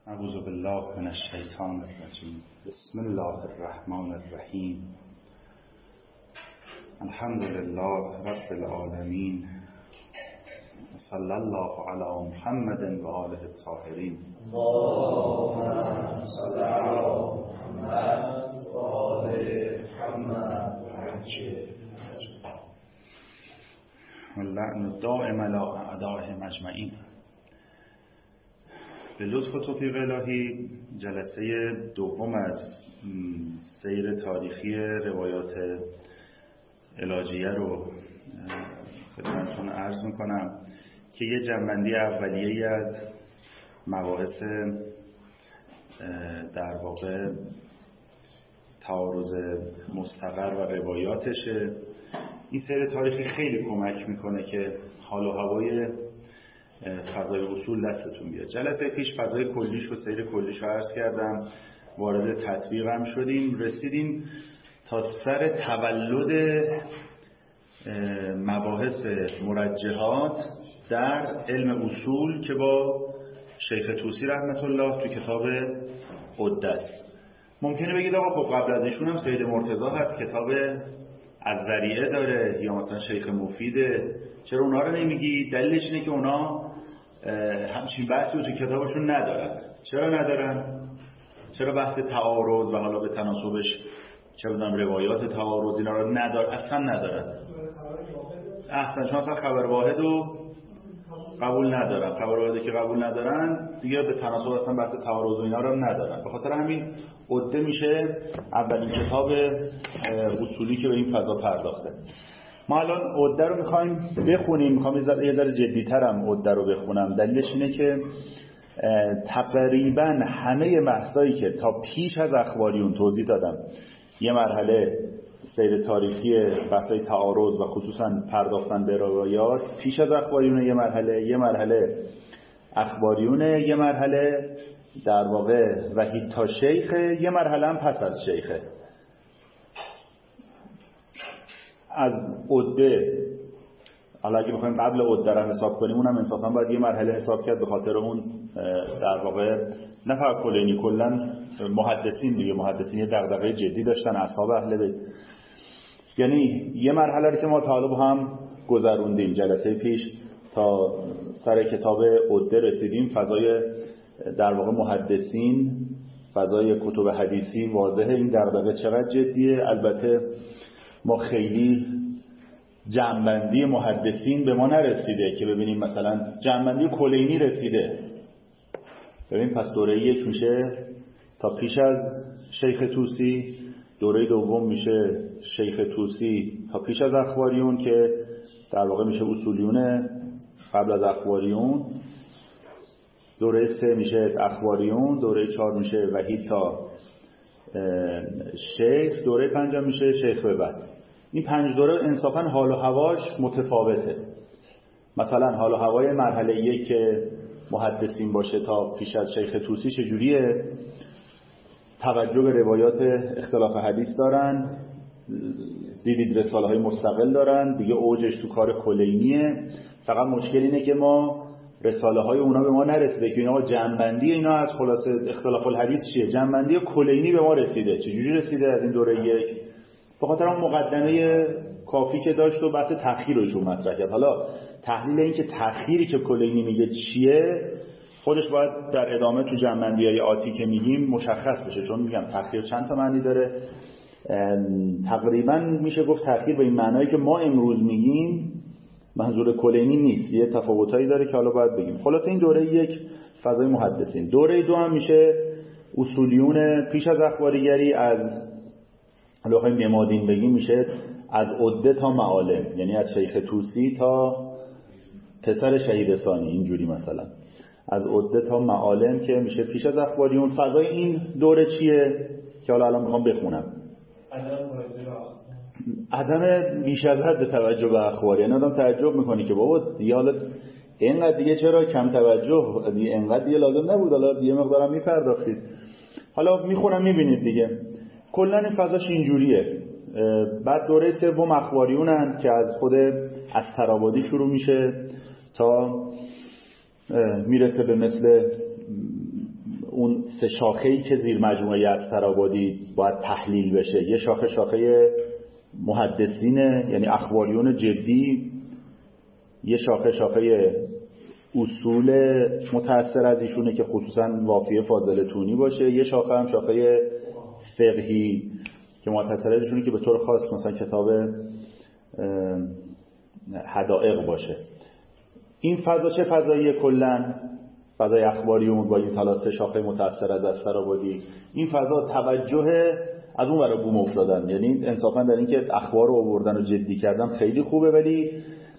اعوذ بالله من الشیطان الرجیم. بسم الله الرحمن الرحیم. الحمد لله رب العالمین. صلی الله علی محمد و آله الطاهرین. اللهم صل علی محمد و آل محمد واللعن الدائم علی اعدائهم اجمعین. به لطف و توفیق الهی جلسه دوم از سیر تاریخی روایات علاجیه رو خدمتتون عرض میکنم که یه جنبندی اولیه‌ای از مباحث در واقع تعارض مستقر و روایاتشه. این سیر تاریخی خیلی کمک میکنه که حال و هوای فضای اصول دستتون بیاد. جلسه پیش فضای کلیش و سیر کلیش رو عرض کردم، وارد تطبیق هم شدیم، رسیدیم تا سر تولد مباحث مرجحات در علم اصول که با شیخ طوسی رحمت الله تو کتاب عده است. ممکنه بگید آقا خب قبل از ایشون هم سید مرتضی هست، کتاب الذریعه داره، یا مثلا شیخ مفیده، چرا اونا رو نمیگی؟ دلیلش اینه که اونا همچین بحثی رو تو کتابشون ندارن. چرا ندارن؟ چرا بحث تعارض و حالا به تناسبش چه بدونم روایات تعارض اینا رو اصلا ندارن. احسن، چون اصلا خبر واحد رو قبول ندارن. خبر واحدی که قبول ندارن دیگه به تناسب اصلا بحث تعارض و اینا رو ندارن. به خاطر همین عده میشه اولین کتاب اصولی که به این فضا پرداخته. ما الان عده رو میخوایم بخونیم، میخوام یه ذره جدی‌تر هم عده رو بخونم. دلیلش اینه که تقریبا همه بحثایی که تا پیش از اخباریون توضیح دادم، یه مرحله سیر تاریخی بحثای تعارض و خصوصا پرداختن به روایات پیش از اخباریون، یه مرحله اخباریونه، یه مرحله در واقع وحید تا شیخه، یه مرحله هم پس از شیخه. از عده حالا اگه بخوایم قبل عده رو حساب کنیم، اونم انصافا باید یه مرحله حساب کرد، به خاطر اون در واقع نه فقط کلینی، کلا محدثین یه دغدغه جدی داشتن، اصحاب اهل بیت. یعنی یه مرحله رو که ما تا حالا با هم گذروندیم جلسه پیش، تا سر کتاب عده رسیدیم. فضای در واقع محدثین، فضای کتب حدیثی واضحه این دغدغه چقدر جدیه. البته ما خیلی جنبندی محدثین به ما نرسیده که ببینیم مثلا جنبندی کلینی رسیده. ببین پس دوره یک میشه تا پیش از شیخ طوسی، دوره دوم میشه شیخ طوسی تا پیش از اخباریون که در واقع میشه اصولیون قبل از اخباریون، دوره سه میشه اخباریون، دوره چهار میشه وحید تا شیخ، دوره پنجم میشه شیخ به بعد. این 5 دوره انصافا حال و هواش متفاوته. مثلا حال و هوای مرحله یک که محدثین باشه تا پیش از شیخ طوسی چجوریه؟ توجه به روایات اختلاف حدیث دارن، دیدید رساله های مستقل دارن، دیگه اوجش تو کار کلینیه. فقط مشکل اینه که ما رساله های اونا به ما نرسیده که اینا جنبندی اینا از خلاصه اختلاف الحدیث چیه. جنبندی کلینی به ما رسیده. چجوری رسیده از این دوره یک؟ به خاطر اون مقدمه کافی که داشت و بحث تأخیر رو ایشون مطرح کرد. حالا تحلیل این که تأخیری که کلینی میگه چیه خودش باید در ادامه تو جنبندی‌های آتی که میگیم مشخص بشه، چون میگم تأخیر چند تا معنی داره. تقریبا میشه گفت تأخیر به این معنایی که ما امروز میگیم منظور کلینی نیست، یه تفاوتایی داره که حالا باید بگیم. خلاص این دوره یک فضای محدثین. دوره دو هم میشه اصولیون پیش از اخباریگری. از حالا بخوایم نمادین بگیم میشه از عده تا معالم، یعنی از شیخ طوسی تا پسر شهید ثانی، اینجوری مثلا از عده تا معالم که میشه پیش از اخباریون. فضای این دوره چیه که حالا الان میخوام بخونم؟ عدم بیش از حد توجه به اخبار. یعنی آدم تعجب میکنی که بابا دیگه حالا اینقدر دیگه چرا کم توجه، دیگه اینقدر دیگه لازم نبود، حالا یه مقدارم میپرداختید. حالا میخونم میبینید دیگه کلا این فضاش اینجوریه. بعد دوره سوم اخباریونن که از خود الطرابادی شروع میشه تا میرسه به مثل اون اون سه شاخه‌ای که زیر مجموعه اسدآبادی باید تحلیل بشه، یه شاخه محدثینه یعنی اخباریون جدی، یه شاخه اصول متأثر از ایشونه که خصوصا وافیه فاضل تونی باشه، یه شاخه هم شاخه فقهی که متأثر از ایشونه که به طور خاص مثلا کتاب حدائق باشه. این فضا چه فضاییه کلن؟ فضای اخباریون با این سه شاخه متأثر از اسدآبادی، این فضا توجه از اون ورا بوم افتادن، یعنی انصافا در این که اخبار رو آوردن و جدی کردن خیلی خوبه، ولی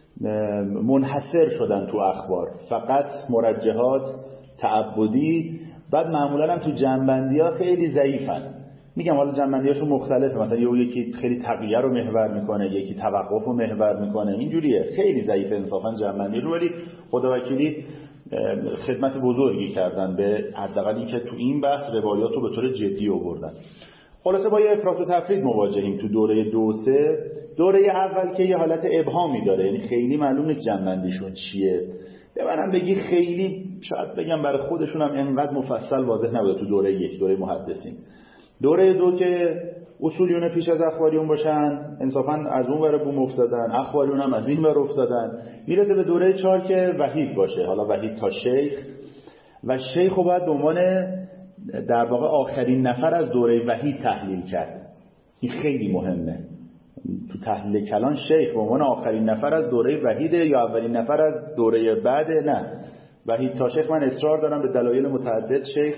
منحصر شدن تو اخبار، فقط مرجحات تعبدی. بعد معمولا هم تو جنبندی‌ها خیلی ضعیفن. میگم حالا جنبندی‌هاشون مختلفه، مثلا یکی خیلی تقیه رو محور میکنه، یکی توقف رو محور میکنه، اینجوریه، خیلی ضعیفه انصافا جنبندی رو، ولی خداوکیلی خدمت بزرگی کردن به حداقل این که تو این بحث روایات رو به طور جدی آوردن. خلاصه با یه افراط و تفرید مواجهیم تو دوره 2-3. دوره اول که یه حالت ابهامی داره، یعنی خیلی معلوم نیست جنبندیشون چیه. ببرم بگی خیلی شاید بگم برای خودشون هم انقدر مفصل واضح نبوده تو دوره 1 دوره محدثین. دوره 2 که اصولیون پیش از اخباریون باشن، انصافا از اون ور بوم افتادن، اخباریون هم از این ور افتادن. میرسه به دوره 4 که وحید باشه، حالا وحید تا شیخ، و شیخ رو باید به عنوان در واقع آخرین نفر از دوره وحید تحلیل کرد. این خیلی مهمه تو تحلیل کلان. شیخ به عنوان آخرین نفر از دوره وحیده یا اولین نفر از دوره بعده؟ نه، وحید تا شیخ من اصرار دارم به دلایل متعدد شیخ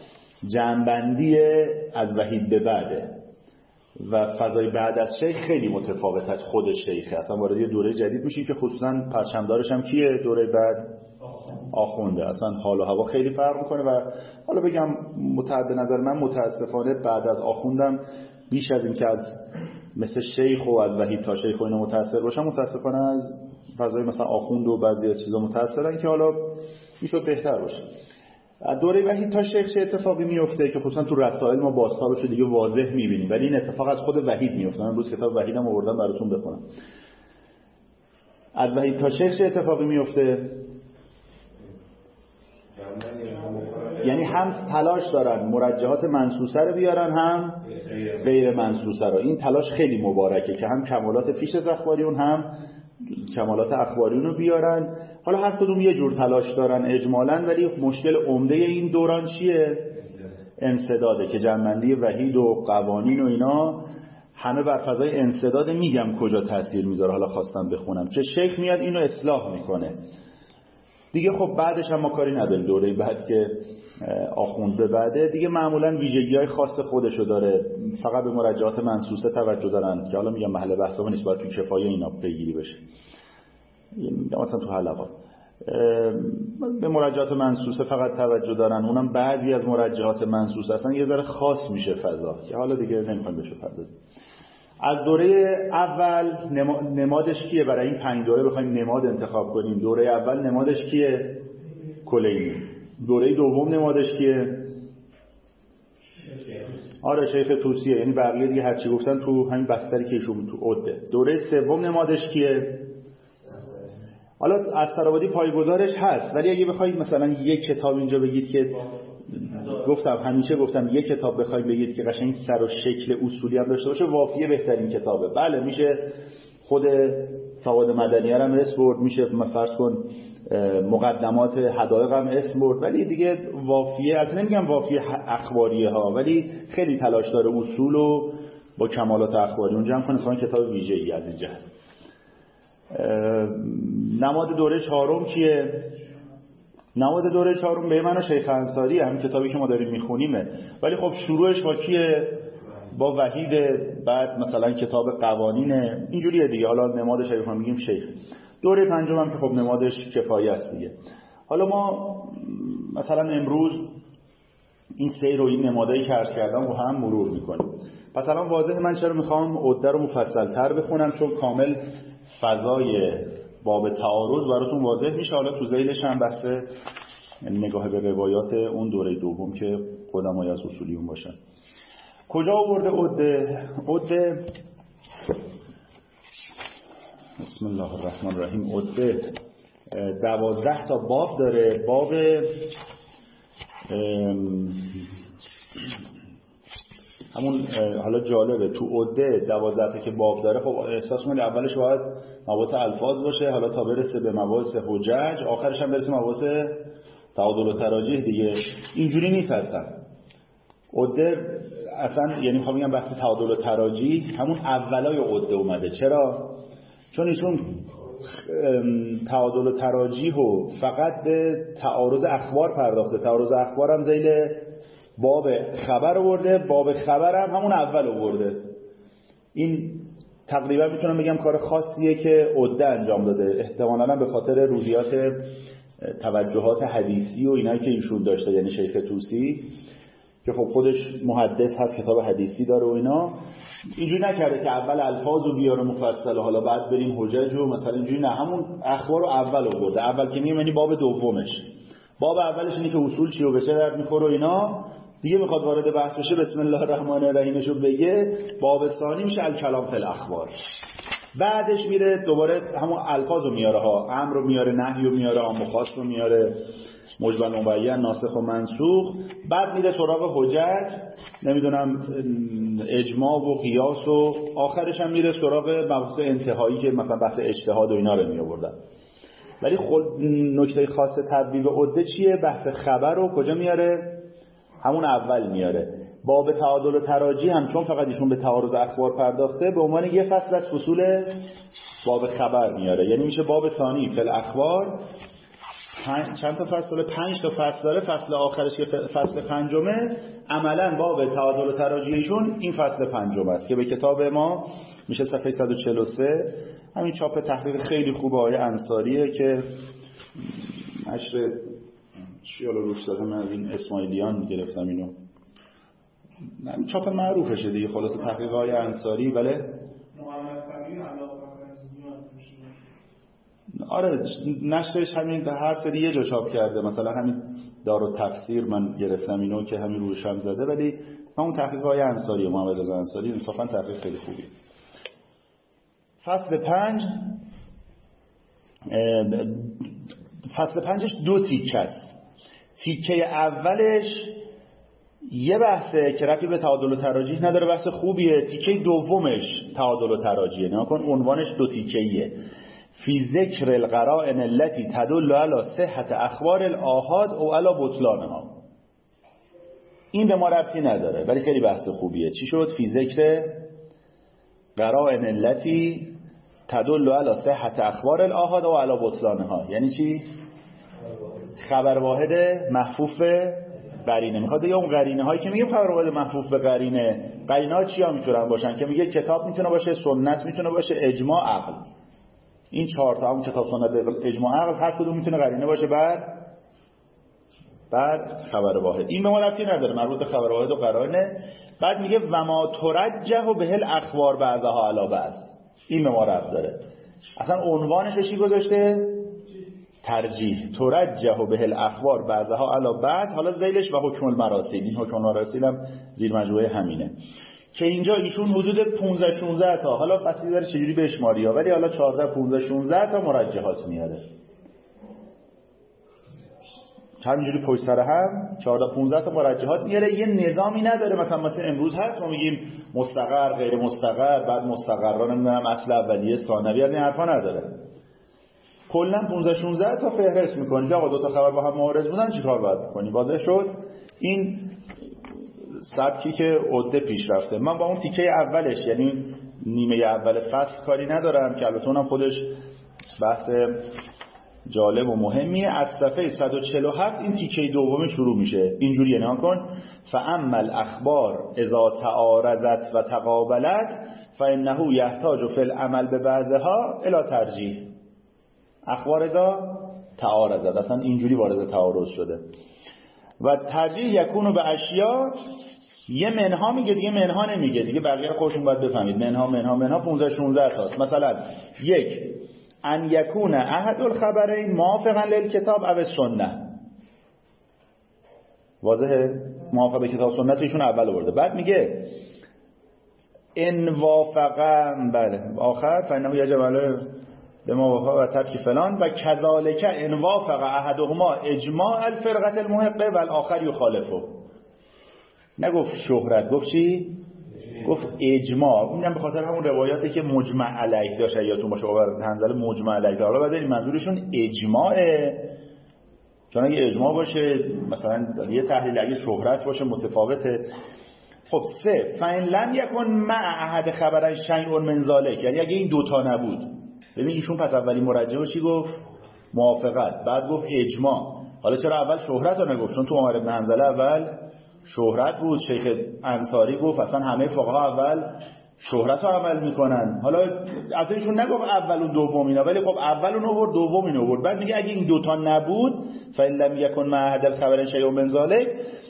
جنبندی از وحید به بعده و فضای بعد از شیخ خیلی متفاوت از خود شیخه. اصلا وارد یه دوره جدید میشیم که خصوصا پرچمدارش هم کیه؟ دوره بعد آخونده. اصلا حال و هوا خیلی فرق میکنه و حالا بگم متعدد نظر من متاسفانه بعد از آخوندم بیش از این که از مثل شیخ و از وحید تا شیخ و اینا متاثر باشم، متاسفانه از فضای مثلا آخوند و بعضی از چیزا متاثرن که حالا میشد بهتر باشه. دوره وحید تا شیخ چه اتفاقی میفته که خصوصا تو رسائل ما بازتابش رو دیگه واضح میبینیم، ولی این اتفاق از خود وحید میفته. من امروز کتاب وحیدم آوردم براتون بخونم. از وحید تا شیخ چه اتفاقی میفته؟ یعنی هم تلاش دارن مرجحات منصوصه رو بیارن، هم غیر منصوصه رو. این تلاش خیلی مبارکه که هم کمالات پیش از اخباریون هم کمالات اخباریون رو بیارن. حالا هر کدوم یه جور تلاش دارن اجمالاً، ولی مشکل عمده این دوران چیه؟ انسداده که جنبندی وحید و قوانین و اینا همه بر فضای انسداد. میگم کجا تاثیر میذاره، حالا خواستم بخونم که شیخ میاد اینو اصلاح میکنه دیگه. خب بعدش هم ما کاری نداریم، دوره بعد که آخونده بعده دیگه معمولا ویژگی‌های خاص خودشو داره، فقط به مرجعات منصوصه توجه دارن که حالا میگم محل بحثمون نیست، باید تو کفایه اینا پیگیری بشه. مثلا تو حلقات به مرجعات منصوصه فقط توجه دارن، اونم بعضی از مرجعات منصوصه اصلا یه ذره خاص میشه فضا که حالا دیگه نمیخوایم بهش بپردازیم. از دوره اول نمادش کیه؟ برای این 5 دوره بخوایم نماد انتخاب کنیم، دوره اول نمادش کیه؟ کلینی. دوره دوم نمادش کیه؟ آره شیخ توسیه، یعنی بقیه دیگه هرچی گفتن تو همین بستری که ایشون تو عده. دوره سوم نمادش کیه؟ حالا اسدآبادی پایه‌گذارش هست، ولی اگه بخواید مثلا یک کتاب اینجا بگید که همیشه گفتم یک کتاب بخواید بگید که قشنگ سر و شکل اصولی هم داشته باشه، وافیه بهترین کتابه. بله میشه خود فواد مدنیه هم اسم برد، میشه فرض کن مقدمات حدائق هم اسم برد، ولی دیگه وافیه، البته نمیگم وافیه اخباریه ها، ولی خیلی تلاش داره اصول رو با کمالات اخباری اون جمع کنه. مثلا کتاب ویژه‌ای از این جهت. نماد دوره 4 کیه؟ نماد دوره 4 به معنی شیخ انصاری، همین کتابی که ما داریم میخونیمه، ولی خب شروعش با کیه؟ با وحید، بعد مثلا کتاب قوانینه، اینجوریه دیگه. حالا نمادش اگه ما میگیم شیخ. دوره 5 هم که خب نمادش کفایه است دیگه. حالا ما مثلا امروز این سیر و این نمادایی که عرض کردم رو هم مرور میکنیم. پس الان واضحه من چرا میخوام عده رو مفصل‌تر بخونم، چون کامل فضای باب تعارض براتون واضح میشه. حالا تو ذیلش هم بحث نگاه به روایات اون دوره دوم که قدمای از اصولیون باشن. کجا آورده عده؟ بسم الله الرحمن الرحیم. عده 12 تا باب داره. باب همون حالا جالبه تو عده 12 که باب داره، خب احساس کنید اولش باید مباحث الفاظ باشه، حالا تا برسه به مباحث حجج، آخرش هم برسه مباحث تعادل و تراجیح دیگه. اینجوری نیست اصلا عده اصلا، یعنی میخوام بگم بحث تعادل و تراجیح همون اولای عده اومده. چرا؟ چون ایشون تعادل و تراجیح و فقط به تعارض اخبار پرداخته. تعارض اخبار هم ذیل باب خبر آورده، باب خبر هم همون اول آورده. این تقریبا میتونم بگم کار خاصیه که عده انجام داده، احتمالاً به خاطر روحیات توجهات حدیثی و اینایی که ایشون داشته، یعنی شیخ طوسی که خب خودش محدث هست، کتاب حدیثی داره و اینا، اینجوری نکرده که اول الفاظو بیاره مفصل و حالا بعد بریم حجج و مثلا اینجوری، نه، همون اخبارو اول آورده. اول که میگم یعنی باب دومش. باب اولش اینه که اصول چی و به چه درد میخوره و اینا، دیگه میخواد وارد بحث بشه بسم الله الرحمن الرحیمشو بگه. باب ثانی میشه الکلام فی الاخبار. بعدش میره دوباره همون الفاظو میاره ها، امر رو میاره، نهی رو میاره، عام و خاص رو میاره، مجمل و مبین، ناسخ و منسوخ. بعد میره سراغ حجج، نمیدونم اجماع و قیاس، و آخرش هم میره سراغ مباحث انتهایی که مثلا بحث اجتهاد و اینا رو میآوردن. ولی خود نکته خاص تبویب عده چیه؟ بحث خبر رو کجا میاره؟ همون اول میاره. باب تعادل و تراجیح هم چون فقط ایشون به تعارض اخبار پرداخته، به عنوان یه فصل از فصول باب خبر میاره. یعنی میشه باب ثانی فی الاخبار. چند تا فصل داره؟ 5 تا فصل داره. فصل آخرش که فصل پنجمه، عملا باب تعادل و تراجیحشون این فصل پنجم است که به کتاب ما میشه صفحه 143. همین چاپ تحقیق خیلی خوبه آقای انصاریه که نشر چیالا روش زده، من از این اسماعیلیان گرفتم اینو، چاپ معروفشه دیگه، خلاص تحقیق آقای انصاری. بله آره، نشرش همین هر سری یه جا چاپ کرده، مثلا همین دارالتفسیر من گرفتم اینو که همین روش هم زده، ولی همون تحقیق های انصاری، محمد رضا انصاری، انصافا تحقیق خیلی خوبی. فصل 5 فصل 5ش 2 تیکه است. تیکه اولش یه بحثه که ربطی به تعادل و تراجیح نداره، بحث خوبیه. تیکه دومش تعادل و تراجیحه، نگاه کن عنوانش 2 تیکه‌ایه. فی ذکر القرائن التي تدل على صحت اخبار الاحاد او على بطلانها. این به ما ربطی نداره ولی خیلی بحث خوبیه. چی شد؟ فی ذکر قرائن التي تدل على صحت اخبار الاحاد او على بطلانها. یعنی چی؟ خبر واحد محفوف به قرینه. میخواد دیگه اون قرینه هایی که میگه خبر واحد محفوف به قرینه، قرینه ها چیا میتونن باشن؟ که میگه کتاب میتونه باشه، سنت میتونه باشه، اجماع، عقل. این 4 تا، همون کتاب، سنت، اجماع، عقل، هر کدوم میتونه قرینه باشه بر خبر واحد. این به ما ربطی نداره، مربوط به خبر واحد و قرائنه. بعد میگه و ما ترجح به الاخبار بعضها علی بعض. این به ما ربط داره. اصلا عنوانش چی گذاشته؟ ترجیح. ترجح به الاخبار بعضها علی بعض. حالا ذیلش و حکم المراسیل. این حکم المراسیل هم زیر مجموعه همینه که اینجا ایشون حدود 15-16 تا، حالا فصلی داره چجوری بشماری ها، ولی حالا 14-15-16 تا مرجحات میاره. همینجوری پشت سر هم 14-15 تا مرجحات میاره. یه نظامی نداره مثلا امروز هست ما میگیم مستقر، غیر مستقر، بعد مستقرا نمیدونم اصل اولیه ثانوی، از این حرفا نداره. کلا 15-16 تا فهرست میکنی که آقا 2 تا خبر با هم معارض بودن چیکار باید بکنی. واضح شد؟ این سبکی که عده پیش رفته. من با اون تیکه اولش، یعنی نیمه اول فصل، کاری ندارم که البته اونم خودش بحث جالب و مهمیه. از صفحه 147 این تیکه دوم شروع میشه. اینجوریه، نگاه کن. فاما الاخبار اذا تعارضت و تقابلت فانه یحتاج فی العمل ببعضها الی ترجیح. اخبار اذا تعارضت، اصلا اینجوری وارد تعارض شده. و ترجیح یکونو به اشیاء، یه منها میگه دیگه منها نمیگه دیگه، بقیه رو خودتون باید بفهمید. منها 15-16 تاست. مثلا 1 ان یکون احد الخبرین موافقا للکتاب او السنه. واضحه؟ موافق به کتاب سنت ایشون اول آورده. بعد میگه ان وافقا، بله، آخر فانه یجب علیه به ما وفا و ترک فلان و کذالک ان وافق احدهما اجماع الفرقه المحقه و الاخر یخالفه. نگفت شهرت، گفت چی؟ گفت اجماع. اینم به خاطر همون روایاتی که مجمع علیه داشت یادتون باشه، عمر حنظله مجمع علیه داره. حالا بعد منظورشون اجماعه، چون اگه اجماع باشه مثلا یه تحلیل اگه شهرت باشه متفاوته. خب 3 فإن لم یکن مع احد خبرن شیء من ذلک، یعنی اگه این دوتا نبود. ببین ایشون پس اولی مرجح چی گفت؟ موافقت، بعد گفت اجماع. حالا چرا اول شهرت رو نگفت؟ چون تو عمر بن حنظله اول شهرت بود. شیخ انصاری گفت اصلا همه فقها اول شهرت رو عمل میکنن. حالا البته ایشون نگفت اول و دوم اینا، ولی خب اول اون آورد دوم این آورد. بعد میگه اگه این دوتا نبود فإن لم یکن مع احد الخبرین شیء من ذلک،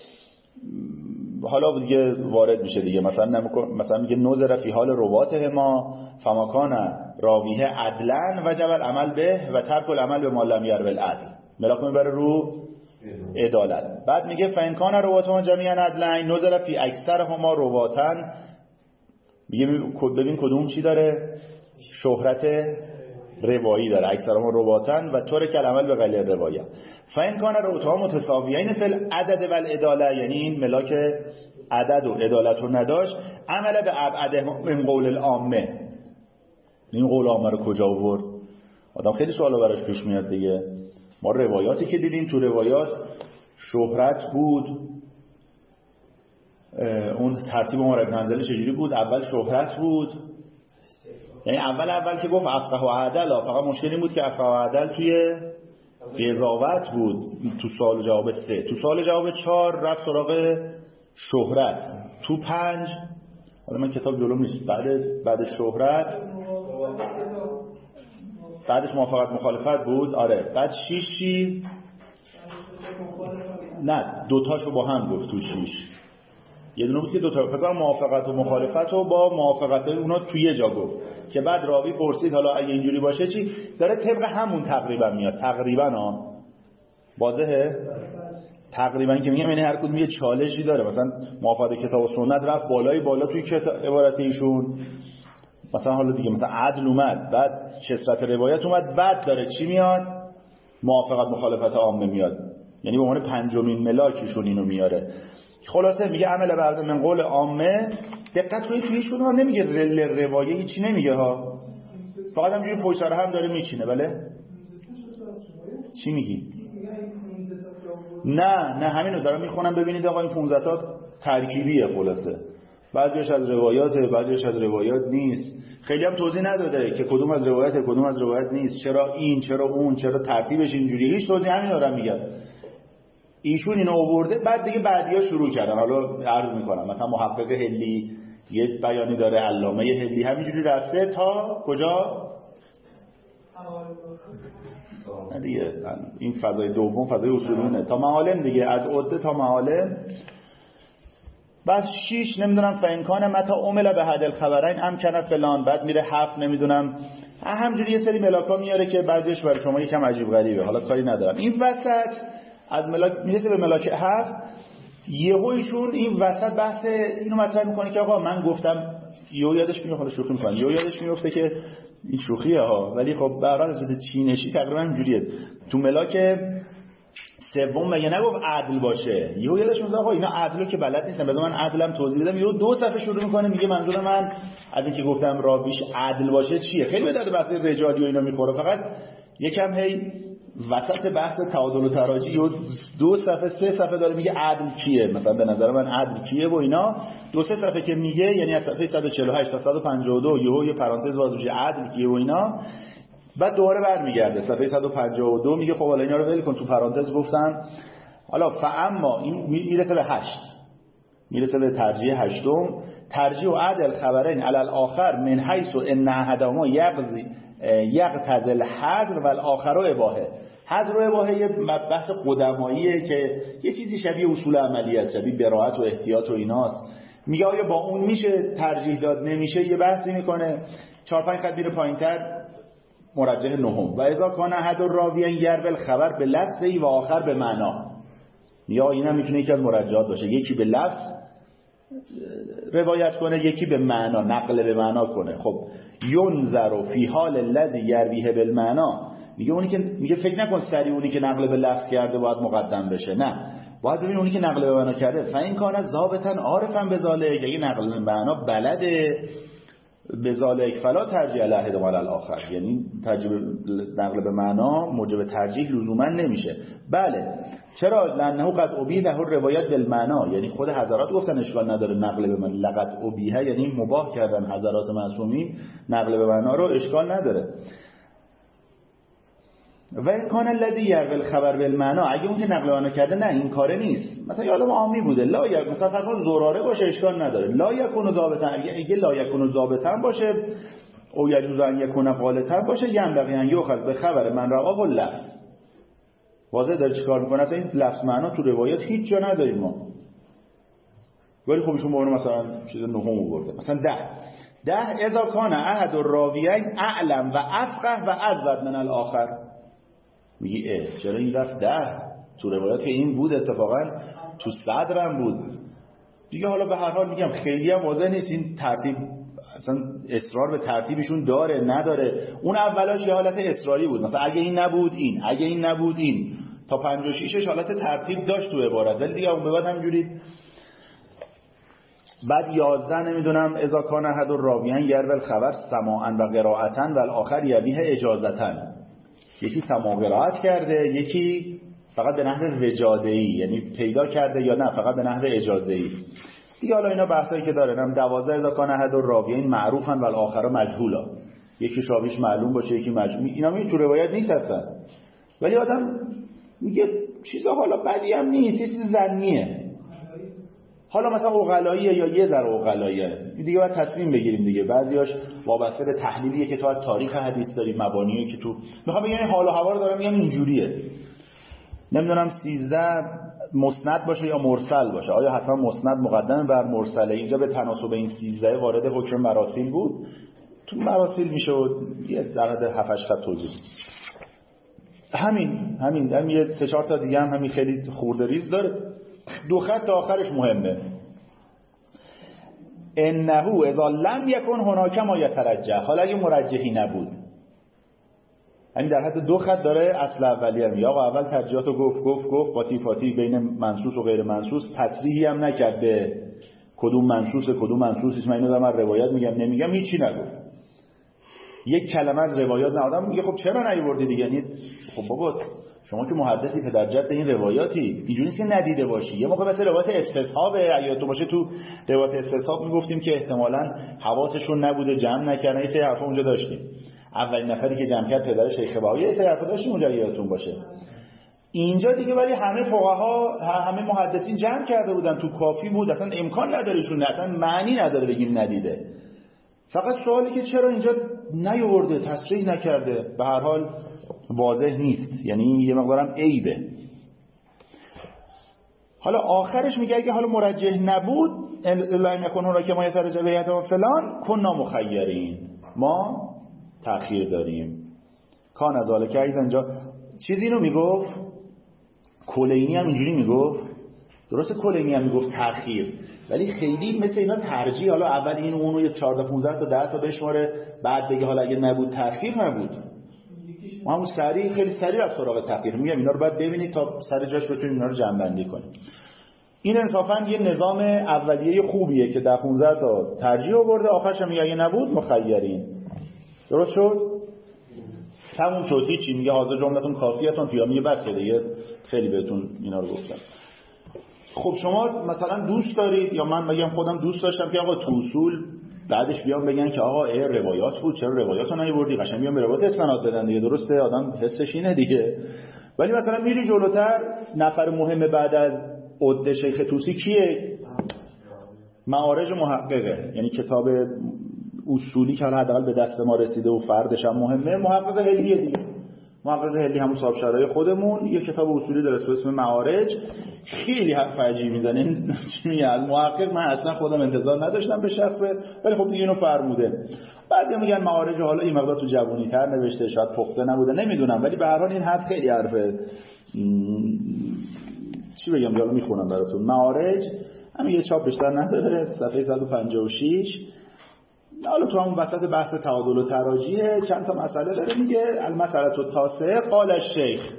حالا دیگه وارد میشه دیگه. مثلا میگه نظر فی حال رواتهما فما کان راویه عدلا وجب العمل به و ترک العمل به ما لم یروی العدل. ملاک میبره رو عدالت. بعد میگه فإن کان رواتهما جمیعا عدلین نظر فی اکثرهما رواتن، میگه ببین کدوم چی داره؟ شهرت روایی داره، اکثرهما رواتن و ترک العمل به غیر روایه. فإن کان رواتهما متساویین فی العدد و العداله، یعنی این ملاک عدد و عدالت رو نداشت، عمل به ابعد من قول العامه. این قول عامه رو کجا آورد؟ آدم خیلی سوالا براش پیش میاد دیگه. ما روایاتی که دیدیم، تو روایات شهرت بود. اون ترتیب عمر بن حنظله چجوری بود؟ اول شهرت بود، یعنی اول که گفت افقه و عدل، فقط مشکل این بود که افقه و عدل توی قضاوت بود. تو سوال جواب 3، تو سوال جواب 4 رفت سراغ شهرت. تو 5 حالا من کتاب جلوم نیست، بعد شهرت بعدش موافقت مخالفت بود. آره بعد 6 نه دوتاشو با هم گفت. تو 6 یه دونه بود که دوتا فکر کنم موافقت و مخالفت رو با موافقت اونا توی یه جا گفت که بعد راوی پرسید حالا اگه اینجوری باشه چی؟ داره طبق همون تقریبا میاد. تقریبا ها واضحه؟ تقریبا که میگم یعنی هر کدوم یه چالشی داره. مثلا موافقت کتاب و سنت رفت بالا توی عبارت ایشون. مثلا حالا دیگه مثلا عدل اومد، بعد کثرت روایت اومد، بعد داره چی میاد؟ موافقت مخالفت عامه میاد. یعنی به عنوان پنجمین ملاکشون اینو میاره. خلاصه میگه عمل برد من قول عامه. دقت کنید توی ایشون ها نمیگه روایه هیچی نمیگه ها، فقط همجوری پشت سر هم داره میچینه. بله چی میگی؟ نه همینو دارم میخونم. ببینید آقا این 15 تا ترکیبیه. خلاصه بعضیش از روایاته، بعضیش از روایات نیست. خیلی هم توضیح نداده که کدوم از روایاته کدوم از روایات نیست، چرا این چرا اون، چرا ترتیبش اینجوریه. هیچ توضیح همین دارم میگم. ایشون اینو آورده، بعد دیگه بعدیا شروع کردن. حالا عرض میکنم مثلا محقق هلی یک بیانی داره، علامه هلی همینجوری رفته تا کجا؟ نه دیگه این فضای دوم فضای اصولونه تا معالم دیگه، از عده تا معالم. بعد 6 نمیدونم فإنکان متا عمل به حد الخبرین امکن فلان. بعد میره 7 نمیدونم همینجوری یه سری ملاکا میاره که بعضیش برای شما یکم عجیب غریبه. حالا کاری ندارم. این وسط از ملاک میرسه به ملاک 7. یهو ایشون این وسط بحث اینو مطرح میکنه که آقا من گفتم، یادش میاد، حالا شوخی میکنه، یادش میفته که این شوخیه ها، ولی خب به هر حال ضد چینشی تقریبا اینجوریه. تو ملاک سوم مگه نگفت عدل باشه؟ یادش میاد آقا اینا عدلو که بلد نیستن، بذار من عدلم توضیح بدم. یهو 2 صفحه شروع میکنه میگه منظور من از اینکه گفتم راویش عدل باشه چیه. خیلی به درد بحث رجالی و اینا میخوره. فقط یکم هی وسط بحث تعادل و تراجی یه 2 صفحه 3 صفحه داره میگه عدل کیه، مثلا به نظر من عدل کیه و اینا. 2-3 صفحه که میگه، یعنی از صفحه 148 تا 152 یه پرانتز باز میشه عدل کیه و اینا. بعد دوباره برمیگرده صفحه 152 میگه خب حالا اینا رو ول کن، تو پرانتز گفتم. حالا فاما این میرسه به 8، میرسه به ترجیح 8. ترجیح و عدل خبرین علی الاخر من حیث ان احدهما یقتضی الحظر و الاخر اباحه. حظر و اباحه یه بحث قدماییه که یه چیزی شبیه اصول عملی است، شبیه براءت و احتیاط و ایناست. میگه آیا با اون میشه ترجیح داد؟ نمیشه. یه بحثی میکنه 4-5 خط میره پایینتر مرجح 9. و اذا کان احد الراویین یروی الخبر به لفظی و آخر به معنا. یا اینا میتونه یکی از مرجحات باشه، یکی به لفظ روایت کنه، یکی به معنا، نقل به معنا کنه. خب ینظر فی حال الذی یرویه بالمعنا، میگه اونی که میگه فکر نکن سریع اونی که نقل به لفظ کرده باید مقدم بشه، نه، باید ببین اونی که نقل به معنا کرده فین کان ضابطا عارفا بذالک، اگه نقل به معنا بلده بذالک فلا ترجیح الاحد علی الاخر، یعنی نقل به معنا موجب ترجیح لزوما نمیشه. بله چرا؟ لانه قد ابیح له روایت بالمعنا، یعنی خود حضرات گفتن اشکال نداره نقل به معنا، لقد ابیح یعنی مباح کردن حضرات معصومین نقل به معنا رو، اشکال نداره. و این کان الذی یروی الخبر بالمعنا، اگه اون که نقل به معنا کرده نه این کاره نیست، مثلا یه عالم عامی بوده لا یک مثلا فرض زراره باشه اشکال نداره، لا یکون ضابطا، اگه لا یکون ضابطا باشه او یجوز ان یکون غالطا باشه، ینبغی ان یؤخذ به خبر من رواه اللفظ. واضح داره چیکار میکنه؟ اصلا این لفظ معنا تو روایت هیچ جا نداریم ما، ولی خب ایشون با مثلا چیز نهم آورده، مثلا 10 اذا کان احد الراویین اعلم و افقه و ازود من الاخر. میگی چرا این رفت 10 تو روایت این بود، اتفاقا تو صدرم بود دیگه. حالا به هر حال میگم خیلی هم واضح نیست این ترتیب، اصلا اصرار به ترتیبشون داره نداره. اون اولاش یه حالت اصراری بود، مثلا اگه این نبود این، اگه این نبود این، تا 5 و 6 حالت ترتیب داشت تو عبارت، ولی دیگه اون به بعد همینجوری. بعد 11 نمیدونم اذا کان احد الراویین یروی الخبر سماعا و قرائتا و الاخر یرویه اجازتا، یکی سماع قرائت کرده، یکی فقط به نحو وجاده‌ای، یعنی پیدا کرده، یا نه فقط به نحو اجازه‌ای دیگه. حالا اینا بحثایی که داره، نم 12 اذا کان احد الراویین معروفا و الاخر مجهولا، یکی راویش معلوم باشه یکی مجهول، اینا می تو روایت نیست اصلا، ولی آدم میگه چیزا حالا بدی هم نیست، یه چیز ظنیه، حالا مثلا عقلاییه یا یه ذره عقلاییه دیگه، باید تصمیم بگیریم دیگه. بعضیاش وابسته به تحلیلیه که تو از تاریخ حدیث داریم، مبانیه که تو میخوام بگم حال و هوا رو دارم میگم اینجوریه. نمیدونم 13 مسند باشه یا مرسل باشه، آیا حتما مسند مقدم بر مرسله؟ اینجا به تناسب این 13 وارد حکم مراسیل بود، تو مراسیل میشد یه در حد 7 8 خط توضیح. همین یه 3 4 تا دیگه هم همین خیلی خورده ریز داره، 2 خط تا آخرش مهمه. انه اذا لم یکن هناک ما یترجح، حالا اگه مرجحی نبود، همین در حد 2 خط داره اصل اولیه میگه آقا اول ترجیحاتو گفت قاطی فاتی بین منصوص و غیر منصوص، تصریحی هم نکرد به کدوم منصوص اسم اینو دارم روایت میگم نمیگم، هیچی نگفت، یک کلمه از روایات نه. آدم میگه خب چرا نیوردی دیگه؟ یعنی خب بابا شما که محدثی پدر جد این روایاتی، اینجوری نیست که ندیده باشی. یه موقع مثلا روایت استصحاب یادتون باشه، تو روایت استصحاب میگفتیم که احتمالاً حواسشون نبوده جمع نکردن، این سری حرفا اونجا داشتیم. اولین نفری که جمع کرد پدر شیخ بهایی، این سری حرفا داشتیم اونجا یادتون باشه. اینجا دیگه ولی همه فقها همه محدثین جمع کرده بودن، تو کافی بود، اصلا امکان نداره ایشون، اصلا معنی نداره بگیم ندیده. فقط سوالی که چرا اینجا نیورده، تصریح نکرده، به هر حال واضح نیست، یعنی یه مقدارم عیبه. حالا آخرش میگه اگه حالا مرجح نبود الا یکون هناک ما یترجح به و فلان کنا مخیرین، ما تأخیر داریم. کان از ذالک ایضا، اینجا چیزی رو میگفت کلینی هم اینجوری میگفت، درسته کلینی هم میگفت تأخیر، ولی خیلی مثل اینا ترجیح، حالا اول این اونو یه 14 15 تا 10 تا بشماره، بعد بگه حالا اگه نبود تأخیر نبود. ما همون خیلی سریع از سراغ تأخیر میگم، اینا رو باید ببینید تا سر جاش بتونیم اینا رو جمع‌بندی کنیم. این انصافا یه نظام اولیه خوبیه که در 15 تا ترجیح آورده، آخرش هم میگه اگه نبود مخیرین. درست شد؟ تموم شد، هیچی. میگه حاضر جملتون کافیتون فیها، میگه بس دیگه، خیلی بهتون اینا رو گفتم. خب شما مثلا دوست دارید، یا من بگم خودم دوست داشتم که آقا تو اصول بعدش بیان بگن که آقا روایات بود، چرا روایاتو نیاوردی، قشنگ بیان به روایات استناد بدن دیگه، درسته؟ آدم حسش اینه دیگه. ولی مثلا میری جلوتر، نفر مهم بعد از عده شیخ طوسی کیه؟ معارج محققه، یعنی کتاب اصولی که حداقل به دست ما رسیده و فردش هم مهمه، محقق هلیه دیگه. محقق هلی همون صاحب شرای خودمون یه کتاب اصولی داره به اسم معارج، خیلی حرف عجیبی میزنه. از محقق من اصلا خودم انتظار نداشتم به شخصه، ولی خب دیگه اینو فرموده. بعضی میگن معارج حالا این مقدار تو جوونی تر نوشته، شاید پخته نبوده، نمیدونم، ولی به هر حال این حرف خیلی حرفه چی بگم، حالا میخونم براتون. معارج همین یه چاپ بیشتر نداره، صفحه 156. حالا تو همون وسط بحث تعادل و تراجیح چند تا مسئله داره، میگه المسئله التاسعه قال الشیخ.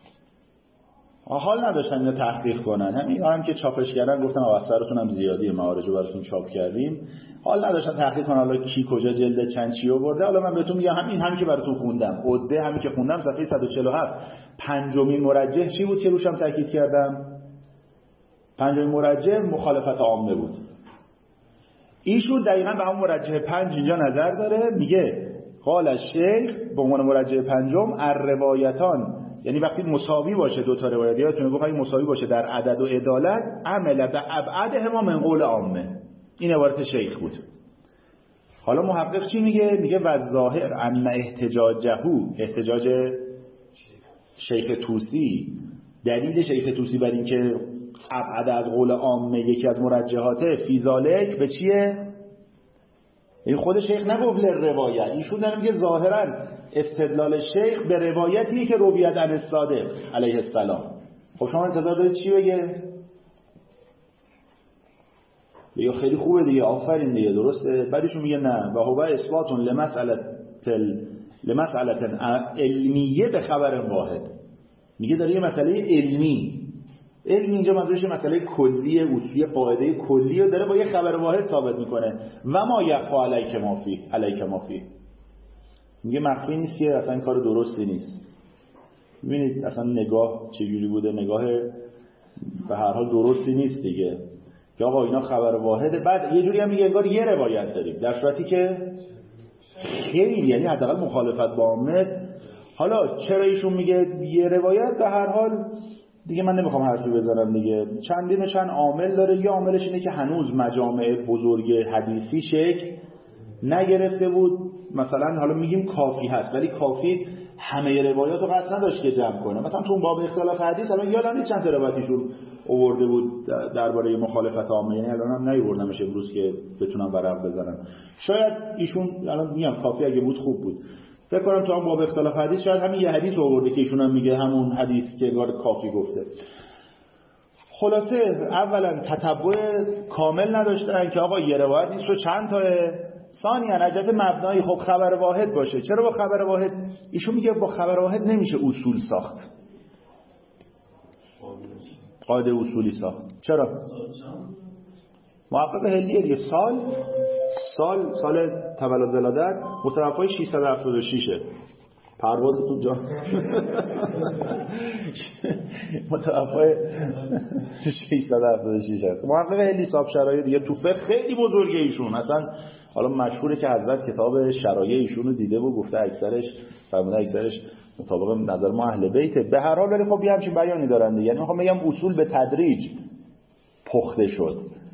حال نداشتن اینو تحقیق کنن، همین هم که چاپش کردن گفتم اوسترتون هم زیادی معارجو براتون چاپ کردیم، حال نداشتن تحقیق کنن حالا کی کجا جلد چند چی آورده. حالا من بهتون میگم همین که براتون خوندم، عده همین که خوندم صفحه 147 پنجمین مرجح چی بود که روشم تاکید کردم؟ پنجمین مرجح مخالفت عامه بود. ایشون دقیقاً به همون مرجح 5 اینجا نظر داره، میگه قال الشیخ به عنوان مرجح پنجم الروایتان، یعنی وقتی مساوی باشه دو تا روایت، یادتونه گفتم مساوی باشه در عدد و عدالت، عمل به ابعدهما من قول عامه. این عبارت شیخ بود. حالا محقق چی میگه؟ میگه و ظاهر ان احتجاج شیخ طوسی، دلیل شیخ طوسی بر این که ابعد از قول عامه یکی از مرجحاته فی ذالک به چیه؟ این خود شیخ نگفت روایت، ایشون داره میگه ظاهرا استدلال شیخ به روایتی که رویت عن الصادق علیه السلام. خب شما انتظار دارید چی بگه؟ بگه خیلی خوبه دیگه، آفرین دیگه، درسته. بعدشون میگه نه و هو اثبات لمسئله علمیه به خبر واحد. میگه داره یه مسئله علمی اینجا منظورش مسئله کلی اصولی قاعده کلی رو داره با یه خبر واحد ثابت میکنه. و ما یخفا علیک ما فی، میگه مخفی نیست که اصلا این کار درستی نیست. ببینید اصلا نگاه چجوری بوده، نگاه به هر حال درستی نیست دیگه که آقا اینا خبر واحده. بعد یه جوری هم میگه انگار یه روایت داریم، در صورتی که خیلی، یعنی حداقل مخالفت با عامه. حالا چرا ایشون میگه یه روایت؟ به هر حال دیگه من نمیخوام حرفی بزنم دیگه، چندین و چند عامل داره. یه عاملش اینه که هنوز مجامع بزرگ حدیثی شکل نگرفته بود. مثلا حالا میگیم کافی هست، ولی کافی همه روایات رو قصد نداشت که جمع کنه. مثلا تو اون باب اختلاف حدیث الان یادم نیست چند تا روایتشون آورده بود درباره مخالفت عامه، یعنی الانم نیاوردمش امروز که بتونم ورق بزنم. شاید ایشون الان میگم کافی اگه بود خوب بود، فکر کنم تو هم باب اختلاف حدیث شاید همین یه حدیث آورده که ایشون هم میگه همون حدیث که انگار کافی گفته. خلاصه اولا تتبع کامل نداشتن که آقا یه روایت نیست و چند تاه. ثانیاً عجب مبنایی خب خبر واحد باشه. چرا با خبر واحد؟ ایشون میگه با خبر واحد نمیشه اصول ساخت، قاعده اصولی ساخت. چرا؟ محقق هلیه دیگه. سال تولد ولادت متوفای 676 پروازتون جان متوفای 676 محقق هلی صاحب شرایع دیگه تو فقه خیلی بزرگه ایشون. اصلا حالا مشهوره که حضرت کتاب شرایع ایشون رو دیده و گفته اکثرش مطابق نظر ما اهل بیته. به هر حال ولی خب یه همچین بیانی دارن دیگه، یعنی میخوام بگم اصول به تدریج پخته شد.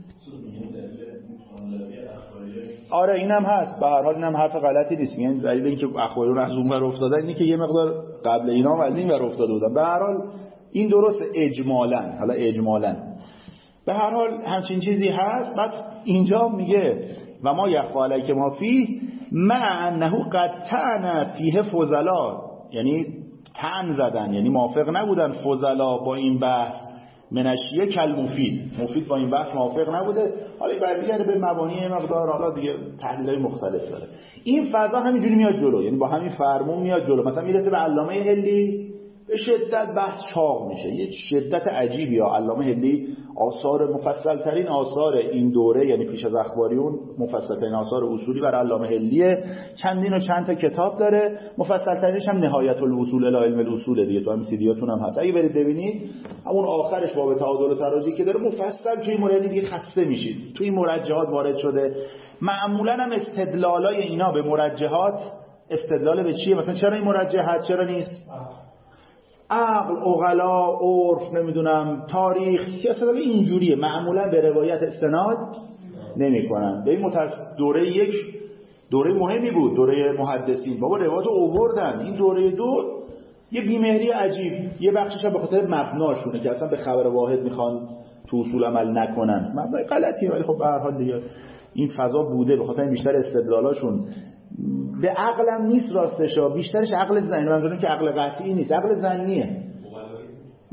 آره اینم هست، به هر حال اینم حرف غلطی نیست. یعنی دلیل اینکه اخبارون از اون ور افتادن اینه که یه مقدار قبل اینا هم از این ور افتاده بودن. به هر حال این درست اجمالاً به هر حال همچین چیزی هست. بعد اینجا میگه و ما یخفا علیک ما فیه مع انه قد طعن فیه فضلا، یعنی طعن زدن، یعنی موافق نبودن فضلا با این بحث. منشیه کل مفید با این بحث موافق نبوده. حالا برمیگرده به مبانی مقدار، حالا دیگه تحلیل‌های مختلف داره. این فضا همینجوری میاد جلو، یعنی با همین فرمون میاد جلو. مثلا میرسه به علامه هلی به شدت بحث چاق میشه، یه شدت عجیبی. ها علامه هلی آثار مفصل ترین آثار این دوره، یعنی پیش از اخباریون مفصل ترین آثار اصولی بر علامه هلیه. چندین و چند تا کتاب داره، مفصل ترینش هم نهایت الاصول الی علم الاصول دیگه، تو هم سی دیاتون هم هست. اگه برید ببینید همون آخرش باب تعادل و تراجیح که داره مفصل توی مورد دیگه خسته میشید. توی مرجحات وارد شده. معمولا هم استدلالای اینا به مرجحات استدلال به چیه؟ مثلا چرا این مرجحات چرا نیست؟ عقل، عقلا، عرف، نمیدونم تاریخ، که استدلال اینجوریه. معمولا به روایت استناد نمی‌کنن. به این دوره یک دوره مهمی بود، دوره محدثین. بابا روایت آوردن. این دوره دو یه بیمهری عجیب، یه بخشش هم به خاطر مبناشونه که اصلا به خبر واحد میخوان تو اصول عمل نکنن. مبنای غلطیه، ولی خب به هر حال دیگه این فضا بوده. به خاطر بیشتر استدلالاشون به عقلم نیست راستش، بیشترش عقل ظنی. منظورم که عقل قطعی نیست، عقل ظنیه.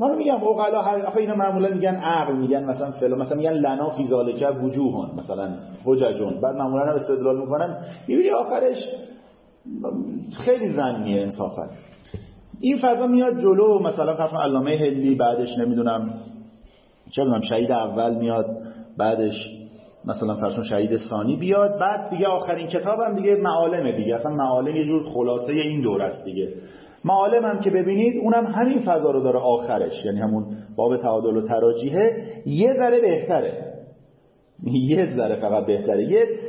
من میگم عقلا آخه اینا معمولا میگن عقل، میگن مثلا فلان، مثلا میگن لنا فی ذالک وجوهون، مثلا حججون، بعد معمولا هم استدلال میکنن، میبینی آخرش خیلی ظنیه انصافا. این فضا میاد جلو، مثلا فرض علامه هلی، بعدش نمیدونم چه بدونم شهید اول میاد، بعدش مثلا فرض شهید ثانی بیاد، بعد دیگه آخرین کتابم دیگه معالمه دیگه. اصلا معالم یه جور خلاصه این دوره است دیگه. معالم هم که ببینید اونم همین فضا رو داره آخرش، یعنی همون باب تعادل و تراجیحه، یه ذره بهتره، یه ذره فقط بهتره،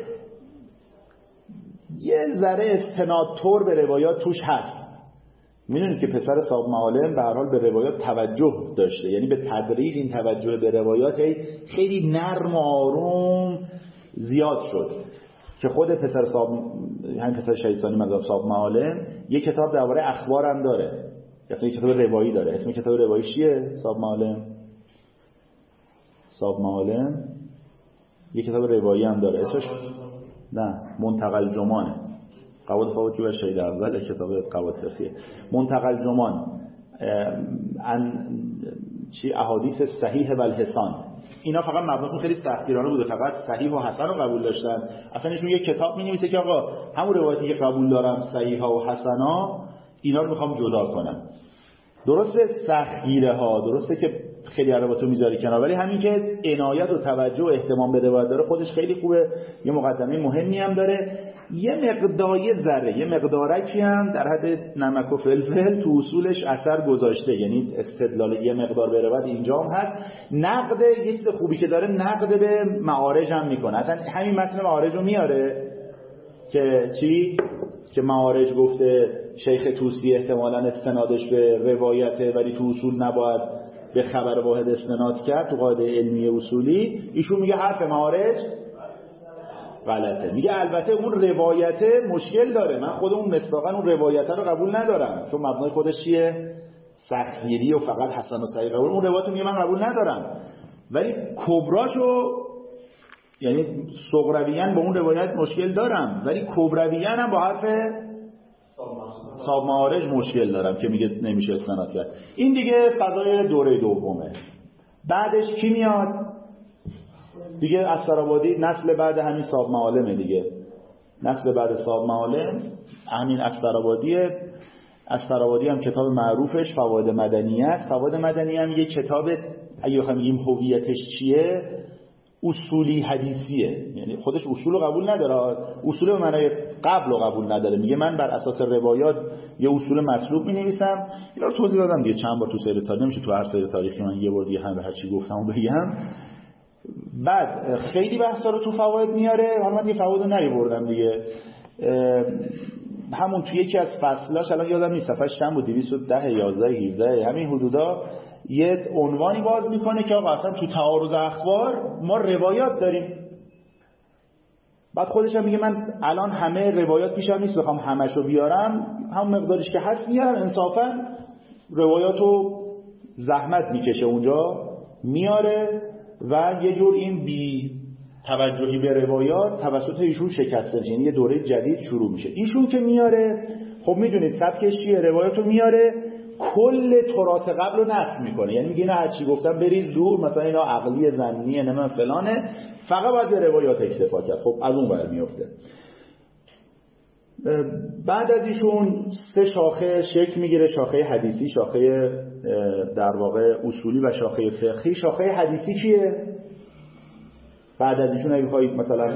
یه ذره استنادطور به روایات توش هست. میدونید که پسر صاحب معالم به هر حال به روایات توجه داشته، یعنی به تدریج این توجه به روایات خیلی نرم و آروم زیاد شد که خود پسر صاحب، همین پسر شهید ثانی مذهب صاحب معالم یه کتاب درباره اخبار هم داره، اصلا یه کتاب روایی داره. اسم کتاب رواییش چیه؟ صاحب معالم یه کتاب روایی هم داره، اسمش نه منتقل جمانه، قواعد فوتی و شهید اول کتاب قواعد فقهیه. منتقل جمان احادیث صحیح و الحسان، اینا فقط مبناشون خیلی سختگیرانه بوده، فقط صحیح و حسن رو قبول داشتن. اصلا ایشون یه کتاب می‌نویسه که آقا همون روایتی که قبول دارم صحیحا و حسنا، اینا رو میخوام جدا کنم. درسته سختگیره ها، درسته که خیلی روایتو میذاری کنار، ولی همین که عنایت و توجه و اهتمام بده باید داره، خودش خیلی خوبه. یه مقدمه مهمی هم داره، یه مقداری ذره، یه مقدارکی هم در حد نمک و فلفل تو اصولش اثر گذاشته، یعنی استدلال یه مقدار به روایت اینجا هم هست. نقد یه چیز خوبی که داره، نقد به معارج هم میکنه. اصلا همین متن معارج رو میاره که چی؟ که معارج گفته شیخ طوسی احتمالاً استنادش به روایته، ولی تو اصول نباید به خبر واحد استناد کرد. تو قاعده علمی اصولی ایشون میگه حرف معارج غلطه، میگه البته اون روایته مشکل داره، من خود اون مصداقاً اون روایته رو قبول ندارم، چون مبنای خودش چیه؟ سختگیری و فقط حسن و صحیح قبول. اون روایت میگه من قبول ندارم، ولی کبراشو، یعنی صغرویاً با اون روایت مشکل دارم، ولی کبرویاً هم با حرف صاحب معارج مشکل دارم که میگه نمیشه استناد کرد. این دیگه فضای دوره دومه. بعدش کی میاد؟ دیگه استرابادی، نسل بعد همین صاحب معالمه دیگه. نسل بعد صاحب معالم همین استرابادیه. استرابادی هم کتاب معروفش فواید مدنیه است. فواید مدنیه هم یه کتاب، اگه بخوایم بگیم هویتش چیه، اصولی حدیثیه، یعنی خودش اصول رو قبول نداره، اصول به معنای قبل رو قبول نداره، میگه من بر اساس روایات یه اصول مطلوب می‌نویسم. اینا رو توضیح دادم دیگه چند بار تو سیر تاریخ، نمیشه تو هر سیر تاریخی من یه بار دیگه هر چی گفتمو بگم. بعد خیلی بحثا رو تو فواید میاره، حالا من دیگه فواید رو نیاوردم دیگه، همون تو یکی از فصلاش الان یادم نیست صفحه‌اش چند بود، 210 11 17 همین حدودا، یه عنوانی باز میکنه که آقا اصلا تو تعارض اخبار ما روایات داریم. بعد خودش هم میگه من الان همه روایات پیشم نیست بخوام همشو بیارم، همون مقدارش که هست میارم. انصافا روایاتو زحمت میکشه اونجا میاره و یه جور این بی توجهی به روایات توسط ایشون شکسته، یعنی یه دوره جدید شروع میشه. ایشون که میاره، خب میدونید سبکش چیه، روایاتو میاره کل تراث قبل رو نفی میکنه، یعنی میگه اینا هر چی گفتم برید دور، مثلا اینا عقلی ظنیه نه فلانه، فقط باید به روایات اکتفا کرد. خب از اون ور میفته. بعد از ایشون سه شاخه شکل میگیره، شاخه حدیثی، شاخه در واقع اصولی و شاخه فقهی. شاخه حدیثی کیه؟ بعد از ایشون اگه بخواید مثلا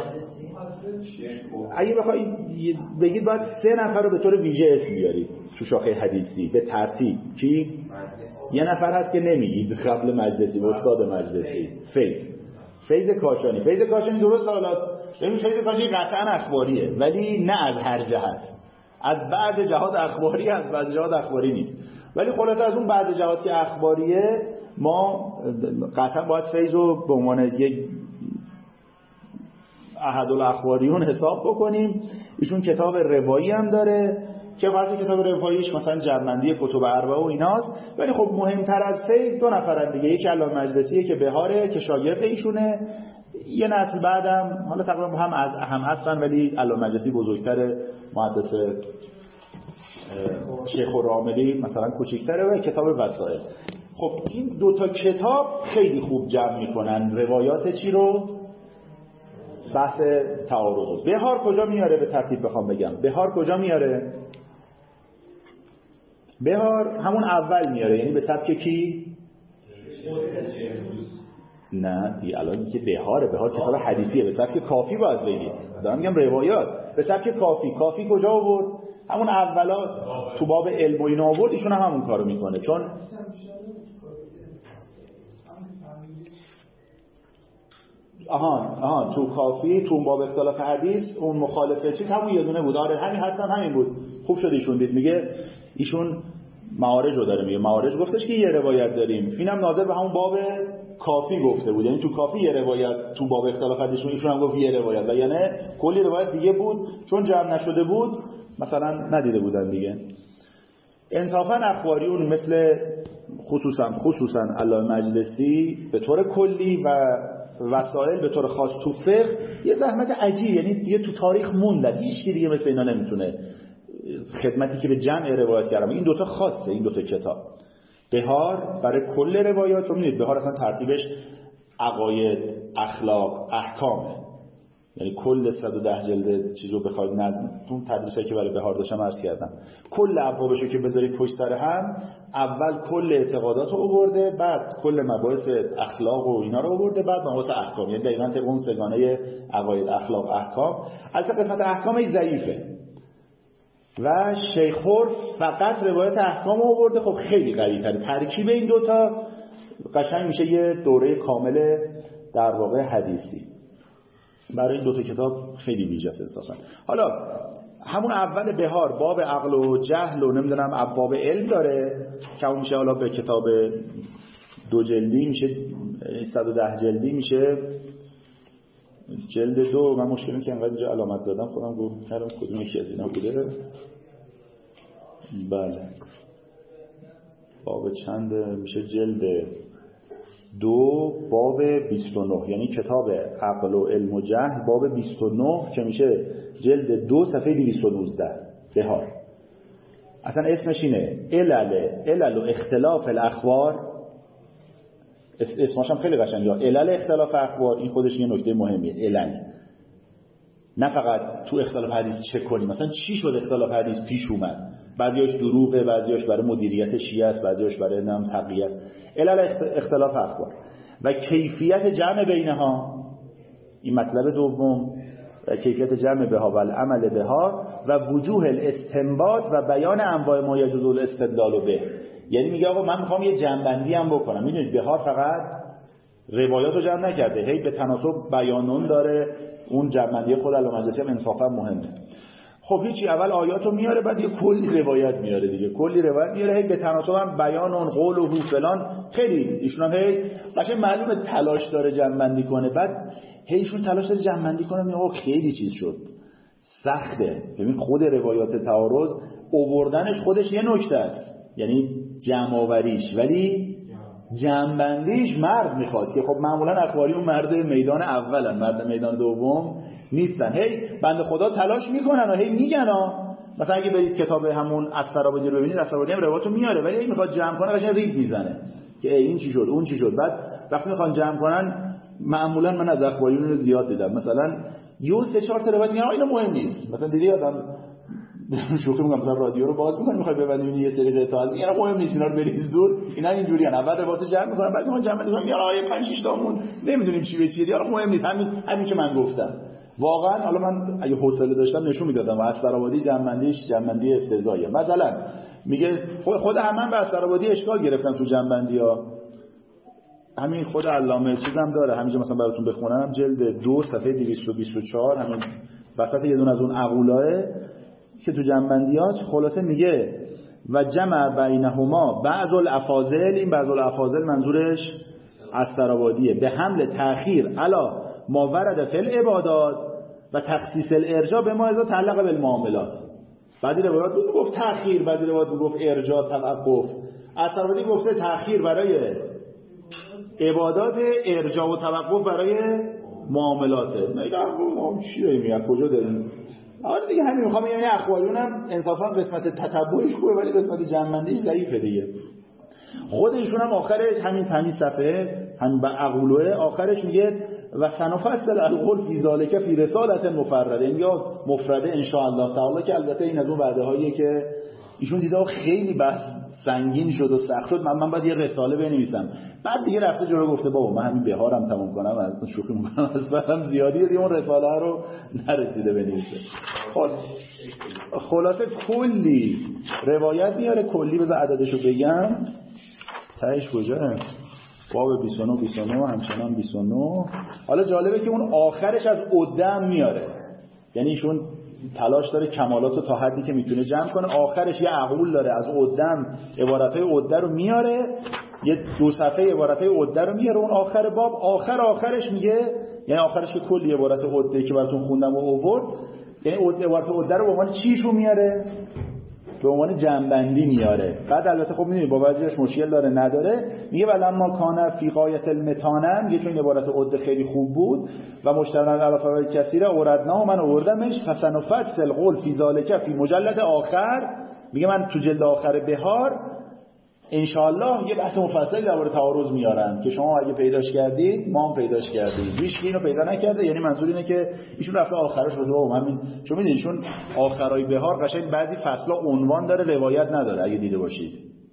اگه بخواید بگید باید سه نفر رو به طور ویژه اسم بیارید تو شاخه حدیثی به ترتیب. کی؟ یه نفر هست که نمیگید قبل مجلسی، به استاد مجلسی، فیض کاشانی. فیض کاشانی درست حالات ببین، فیض کاشانی قطعا اخباریه، ولی نه از هر جهت، از بعض جهات اخباری، از بعض جهات اخباری نیست، ولی خلاصه از اون بعض جهات که اخباریه ما قطعا باید فیض رو به عنوان یک احد الاخباریون حساب بکنیم. ایشون کتاب روایی هم داره که واسه کتاب رواییش مثلا جمع‌بندی کتب اربعه و ایناست، ولی خب مهمتر از فیض دو نفرن دیگه، یکی علامه مجلسیه که بهاره که شاگرد ایشونه، یه نسل بعدم حالا تقریبا هم عصرن، ولی علامه مجلسی بزرگتر، محدث شیخ الراملی مثلا کوچیک‌تره، و کتاب وسائل. خب این دوتا کتاب خیلی خوب جمع میکنن روایات چی رو؟ بحث تعارض. بهار کجا میاره؟ به ترتیب بخوام بگم بهار کجا میاره؟ بهار همون اول میاره، یعنی به سبک کی؟ نه دیگه الان که بهار کتاب حدیثیه، به سبک کافی باید بگید. دارم میگم روایات به سبک کافی کجا آورد؟ همون اولا تو باب علم و اینا آورد. ایشون هم همون کارو میکنه، چون تو کافی تو باب اختلاف حدیث اون مخالفه چیز همون یه دونه بود. آره همین حسن همین بود. خوب شد ایشون دید. میگه ایشون معارج رو داره میگه. معارج گفتش که یه روایت داریم، اینم ناظر به همون باب کافی گفته بود، یعنی تو کافی یه روایت، تو باب اختلاف حدیث ایشون هم گفت یه روایت، و یعنی کلی روایت دیگه بود چون جمع نشده بود مثلا ندیده بودن دیگه. انصافا اخباریون مثل خصوصا علامه مجلسی به طور کلی و وسائل به طور خاص تو فقه یه زحمت عجیب، یعنی دیگه تو تاریخ موندن، هیچ کی دیگه مثل اینا نمیتونه خدمتی که به جمع روایت کردم. این دوتا خاصه، این دوتا کتاب. بهار برای کل روایات، چون میدید بهار اصلا ترتیبش عقاید، اخلاق، احکامه، یعنی کل 110 جلد چیزو بخواید نظم اون تدریسی که برای بهار داشتم عرض کردم، کل ابوابشو که بذارید پشت سر هم، اول کل اعتقادات رو آورده، بعد کل مباحث اخلاق و اینا رو آورده، بعد مباحث احکام، یعنی دقیقاً طبق اون سگانه عقاید، اخلاق، احکام. البته قسمت احکامش ضعیفه و شیخور فقط روایت احکام رو آورده. خب خیلی قوی‌تره، ترکیب این دوتا قشنگ میشه یه دوره کامل در واقع حدیثی. برای این دوتا کتاب خیلی ویژه است انصافا. حالا همون اول بهار باب عقل و جهل و نمیدونم ابواب علم داره که اون میشه حالا به کتاب 2 جلدی میشه، 110 جلدی میشه جلد 2. من مشکلی که انقدر اینجا علامت زدم خودم گفت کردم کدوم یکی از اینا بوده. بله باب چند میشه؟ جلد 2 باب 29، یعنی کتاب عقل و علم و جهل باب 29 که میشه جلد 2 صفحه 219 بهار. اصلا اسمش اینه علل و اختلاف الاخبار. اسمش هم خیلی قشنگه، علل اختلاف اخبار. این خودش یه نکته مهمیه، علل، نه فقط تو اختلاف حدیث چک کنیم مثلا چی شد اختلاف حدیث پیش اومد، بعضیاش دروغه، بعضیاش برای مدیریت شیعه است، بعضیاش برای نام تقیه است. علل اختلاف اخبار و کیفیت جمع بینها، این مطلب دوم، کیفیت جمع بها و العمل بها و وجوه الاستنباط و بیان انواع ما یجوز الاستدلال به. یعنی میگه آقا من میخوام یه جمع‌بندی هم بکنم. میدونید بهار فقط روایات رو جمع نکرده، هی به تناسب بیانون داره. اون جمع‌بندی خود علامه مجلسی هم انصافا مهمه. خب هیچی، اول آیاتو میاره، بعد یه کلی روایت میاره دیگه، کلی روایت میاره، هی به تناسب هم بیان اون قول و فلان. خیلی ایشون هم هی قشنگ معلومه تلاش داره جمع‌بندی کنه. بعد هی ایشون تلاش داره جمع‌بندی کنه، میگه خیلی چیز شد، سخته. ببین خود روایات تعارض آوردنش خودش یه نکته است، یعنی جمع آوریش، ولی جمع‌بندیش مرد میخواد که خب معمولا اخباریون مرد میدان اولن، مرد میدان دوم نیستن. هی بنده خدا تلاش میکنن و هی میگن مثلا اگه برید کتاب همون استرابادی رو ببینید، استرابادی هم روایتو میاره ولی هی میخواد جمع کنه، قشنگ ریگ میزنه که این چی شد اون چی شد. بعد وقتی میخوان جمع کنن، معمولا من از اخباریون رو زیاد دیدم، مثلا یه 3-4 تا روایت میگن اینا مهم نیست. مثلا دیدی آدم شوخی میگم مثلا رادیو رو باز می‌کنی میخوای ببندی یه سری قطعات میگن مهم نیست، اینا رو بریز دور. اینا اینجوریان، اول روایت جمع میکنن، بعد میگن جمع میکنن میگن آیه 5-6 تامون نمیدونیم چی به چیه دیگه، مهم نیست، همین که من گفتم. واقعا حالا من اگه حوصله داشتم نشون میدادم. و استرابادی جمع‌بندی افتضاحیه. مثلا میگه خود همون به استرابادی اشکال گرفتم تو جمع‌بندی‌ها، همین خود علامه چیزم داره، همینجا مثلا براتون بخونم، جلد 2 صفحه 224، همین وسط یه دونه از اون عقولاه که تو جمع‌بندی‌هاست، خلاصه میگه و جمع بینهما بعض الافاضل. این بعض الافاضل منظورش استرابادیه، به حمل تأخیر علا ما ورد فی العبادات و تخصیص الارجاء به ما اذا تعلق بالمعاملات. بعضی روایات میگفت تأخیر، بعضی روایات میگفت ارجاء توقف. استرابادی گفته تأخیر برای عبادات، ارجاء و توقف برای معاملاته. میگم چی داریم میگم، کجا داریم؟ آره دیگه همین میخوام بگم اخباریون هم انصافا قسمت تتبعش خوبه ولی قسمت جمع‌بندیش ضعیفه دیگه. خود ایشون هم آخرش همین صفحه همین اقولوه آخرش میگه و سنفصل القول فی ذالک فی رسالة مفرده، یا مفرده ان شاء الله تعالی، که البته این از اون وعده هاییه که ایشون دیده خیلی بحث سنگین شد و سخت شد، من باید یه رساله بنویسم. بعد دیگه رفته جلو گفته بابا من همین بهارم تموم کنم، از شوخی میکنم، از برم زیادیه دیگه، اون رساله رو نرسیده بنویسه. خلاصه کلی روایت میاره، کلی بذار عددشو بگم. تهش کجاه؟ باب 29 همچنان 29. حالا جالبه که اون آخرش از عدم میاره، یعنی ایشون تلاش داره کمالاتو تا حدی که میتونه جمع کنه. آخرش یه عقول داره، از عدم عبارتهای عده رو میاره، یه 2 صفحه عبارتهای عده رو میاره. اون آخر باب آخرش میگه، یعنی آخرش که کلی عبارت عده که براتون خوندم و آورد، یعنی عبارت عده رو به عنوان چیشو میاره؟ به عنوان جمع‌بندی میاره. بعد البته خب میدونید با بعضیش مشکل داره نداره، میگه ولما کان فی غایت المتانه، میگه چون عبارت عده خیلی خوب بود و مشتمل علی فوائد کثیره اوردنا، من آوردمش فسنفصل قول فی ذالک فی مجلد آخر، میگه من تو جلد آخر بهار ان شاء الله یه بحث مفصل درباره تعارض میارم که شما اگه پیداش کردید ما هم پیداش کردید، هیچ کی اینو پیدا نکرده. یعنی منظور اینه که ایشون رفته آخرش بده بابا همین، چون میدونید ایشون آخرای بهار قشنگ بعضی فصلا عنوان داره روایت نداره، اگه دیده باشید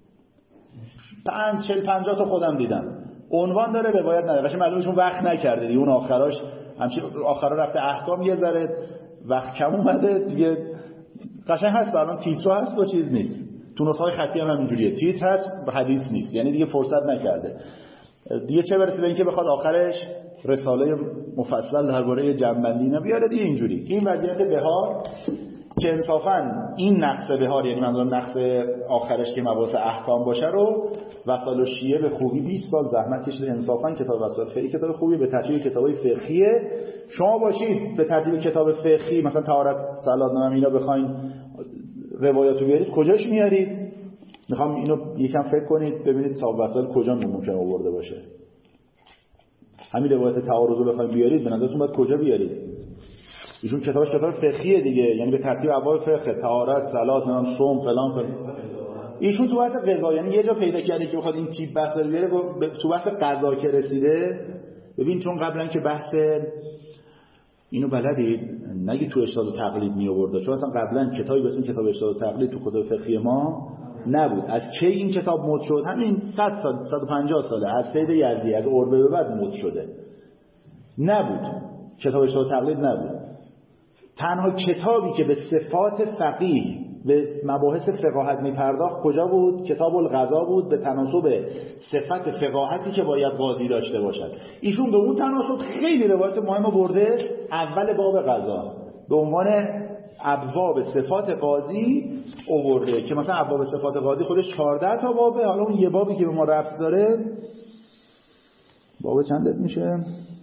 50 تا خودم دیدم عنوان داره روایت نداره، قشنگ معلومه ایشون وقت نکرده دیگه. اون آخراش همچین آخرا رفته احکام یه ذره وقت کم اومده دیگه، قشنگ هست الان تیتر هست و چیز نیست. تو نسخه‌های خطی هم همینجوریه، تیتر هست و حدیث نیست، یعنی دیگه فرصت نکرده دیگه، چه برسه به اینکه بخواد آخرش رساله مفصل درباره جمع‌بندی اینا بیاره دیگه. اینجوری این وضعیت بهار که انصافاً این نقص بهار، یعنی منظورم نقص آخرش که مباحث احکام باشه، رو وسائل الشیعه به خوبی 20 سال زحمت کشیده. انصافاً کتاب وسائل خیلی کتاب خوبی، به ترتیب کتابای فقهیه. شما باشید به ترتیب کتاب فقهی مثلا طهارت، صلات، نماز اینا بخواید روایاتو بیارید، کجاش میارید؟ میخوام اینو یکم فکر کنید ببینید صاحب وسائل کجا ممکنه آورده باشه. همین روایت تعارض رو بخواید بیارید، به نظرتون باید کجا بیارید؟ ایشون کتابش کتاب فقهیه دیگه، یعنی به ترتیب ابواب فقه، طهارت، صلات، نماز، صوم، فلان. ایشون تو بحث قضا، یعنی یه جا پیدا کرده که بخواد این تیپ بحث رو بیاره، تو بحث قضا که رسیده. ببین چون قبلا که بحث اینو بلدید نگی تو ارشاد و تقلید می آورد، چون اصلا قبلا کتابی مثل کتاب ارشاد و تقلید تو کتاب فقهی ما نبود. از کی این کتاب مد شد؟ همین 100 سال 150 ساله، از سید یزدی، از اوربه به بعد مد شده. نبود کتاب ارشاد و تقلید نبود. تنها کتابی که به صفات فقیه، به مباحث فقاهت میپرداخت کجا بود؟ کتاب القضا بود، به تناسب صفت فقاهتی که باید قاضی داشته باشد. ایشون به اون تناسب خیلی روایت مهم برده اول باب قضا به عنوان ابواب صفات قاضی آورده، که مثلا ابواب صفات قاضی خودش 14 تا بابه. حالا اون یه بابی که به ما رفت داره، باب چندت میشه؟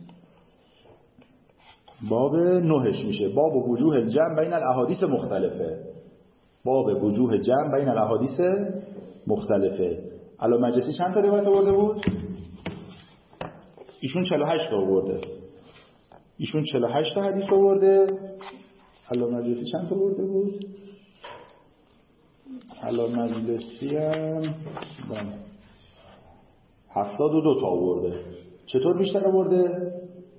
باب 9 میشه. باب وجوه الجمع بین الاحادیث مختلفه. باب وجوه جمع بین الاحادیث مختلفه. علامه مجلسی چند تا روایت آورده بود؟ ایشون 48 تا آورده. ایشون 48 تا حدیث آورده. علامه مجلسی چند تا آورده بود؟ علامه مجلسی هم 72 تا آورده. چطور بیشتر آورده؟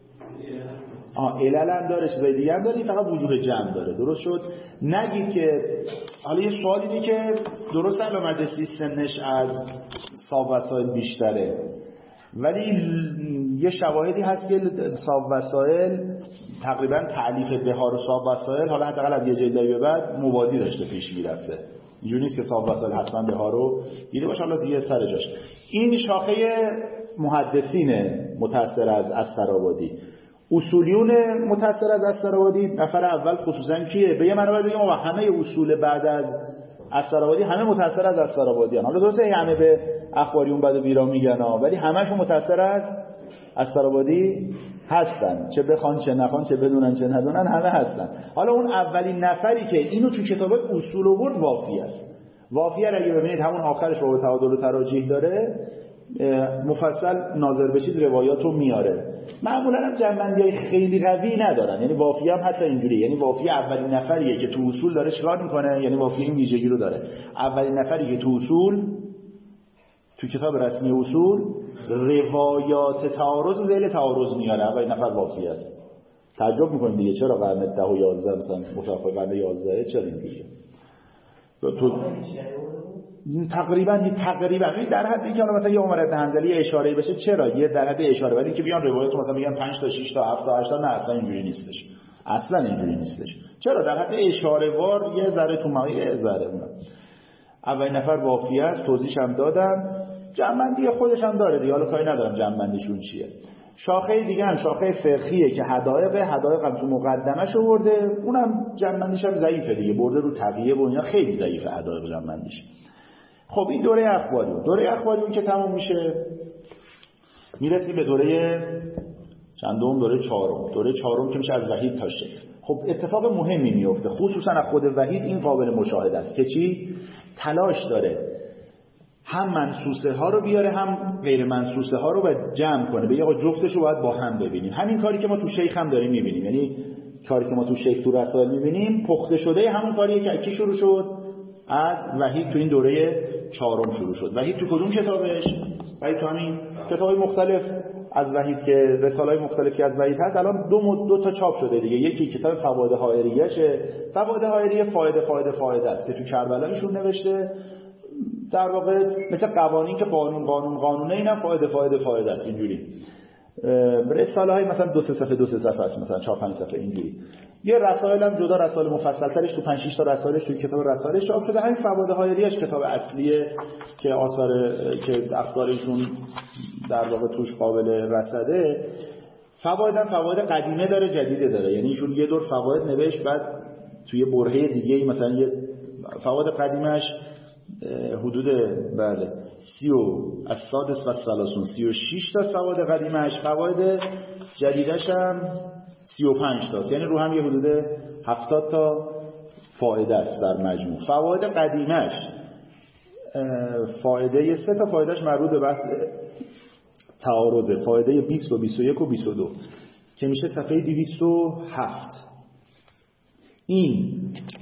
علل هم داره، چیزای دیگه هم داره، فقط وجوه جمع داره. درست شد؟ نگید که حالا یه سوال اینه که درست علامه مجلسی سنش از صاحب وسائل بیشتره، ولی یه شواهدی هست که صاحب وسائل تقریبا تألیف بهار و صاحب وسائل حالا حداقل از یه جلدی به بعد موازی داشته پیش میرفته. اینجوری نیست که صاحب وسائل حتما بهار رو دیده باشه. حالا دیگه سر جاش. این شاخه محدثین متأثر از استرآبادی. اصولیون متأثر از استرآبادی نفر اول خصوصا کیه؟ به یه معنی بگیم ما همه اصول بعد از استرآبادی همه متأثر از استرآبادی ان. حالا درسته همه به اخباریون بد و بیرا میگن ولی همه‌شون متأثر از استرآبادی هستن، چه بخوان چه نخوان، چه بدونن چه ندونن، همه هستن. حالا اون اولین نفری که اینو تو کتاب اصول آورد وافی است. وافیه را اگه ببینید همون آخرش با تعادل و تراجیح داره، مفصل ناظر بشید روایاتو میاره. معمولا هم جنبندی‌های خیلی قوی ندارن، یعنی وافیه هم حتی اینجوری، یعنی وافیه اولین نفریه که تو اصول داره چیکار میکنه، یعنی وافیه این ویژگی رو داره، اولین نفری که تو تو کتاب رسمی اصول روایات تعارض و ذیل تعارض میاره، اولین نفر وافی است. تعجب میکنیم دیگه چرا قرن 10 و 11 مثلا متوفی قرن 11 چرا اینجوریه؟ تو تقریبا در حدی که مثلا یه عمر ابن حنظلی اشاره بشه، چرا یه در حد اشاره، ولی که بیان روایت مثلا میگن 5 تا 6 تا 7 تا 8 تا، نه اصلا اینجوری نیستش، اصلا اینجوری نیستش. چرا در حد اشاره وار یه ذره تو مایه یه ذره اون. اولین نفر وافی است، توضیحش هم دادم، جمع‌بندی خودش هم داره دیگه، حالا کاری ندارم جمع‌بندیشون چیه. شاخه دیگه هم شاخه فقهیه که حدایق هم تو مقدمش آورده، اونم جمع‌بندیش هم ضعیفه دیگه، برده رو تقیه و اینا، خیلی ضعیفه حدایق جمع‌بندیش. خب این دوره اخباریون که تموم میشه، میرسیم به دوره چندم؟ دوره چهارم که میشه از وحید تا شیخ. خب اتفاق مهمی میفته، خصوصا از خود وحید این قابل مشاهده است که چی؟ تلاش داره هم منسوسه ها رو بیاره هم غیر منسوسه ها رو جمع کنه، بگه آقا جفتش رو باید با هم ببینیم. همین کاری که ما تو شیخ هم داریم میبینیم، یعنی کاری که ما تو شیخ تو رسائل میبینیم پخته شده همون کاریه که کی شروع شد؟ از وحید تو این دوره چهارم شروع شد. وحید تو کدوم کتابش؟ وحید تو همین کتابای مختلف از وحید که رساله‌های مختلفی از وحید هست، الان دو تا چاپ شده دیگه. یکی کتاب فوائد حائریه‌شه، فوائد حائریه فایده است که تو کربلا ایشون نوشته، در واقع مثل قوانین که قانونه، اینم فایده است اینجوری. رساله های مثلا 2 صفحه است، مثلا 4-5 صفحه اینجوری. یه رسائل هم جدا، رسائل مفصل‌ترش تو 5-6 تا رسائلش تو کتاب رسائلش چاپ شده. همین فوائد حائریه‌اش کتاب اصلیه که آثار که افکارشون در واقع توش قابل رصده. فواید قدیمه داره، جدیده داره، یعنی ایشون یه دور فواید نوشت، بعد توی برهه دیگه مثلا یه فواید قدیمش حدود 36 تا فواید قدیمش، فواید جدیدش هم 35 تاست، یعنی رو هم یه حدود 70 تا فایده است در مجموع. فواید قدیمش فایده 3 تا فایدهش مربوط به بحث تعارضه، فایده 20 و 21 و 22 که میشه صفحه 207. این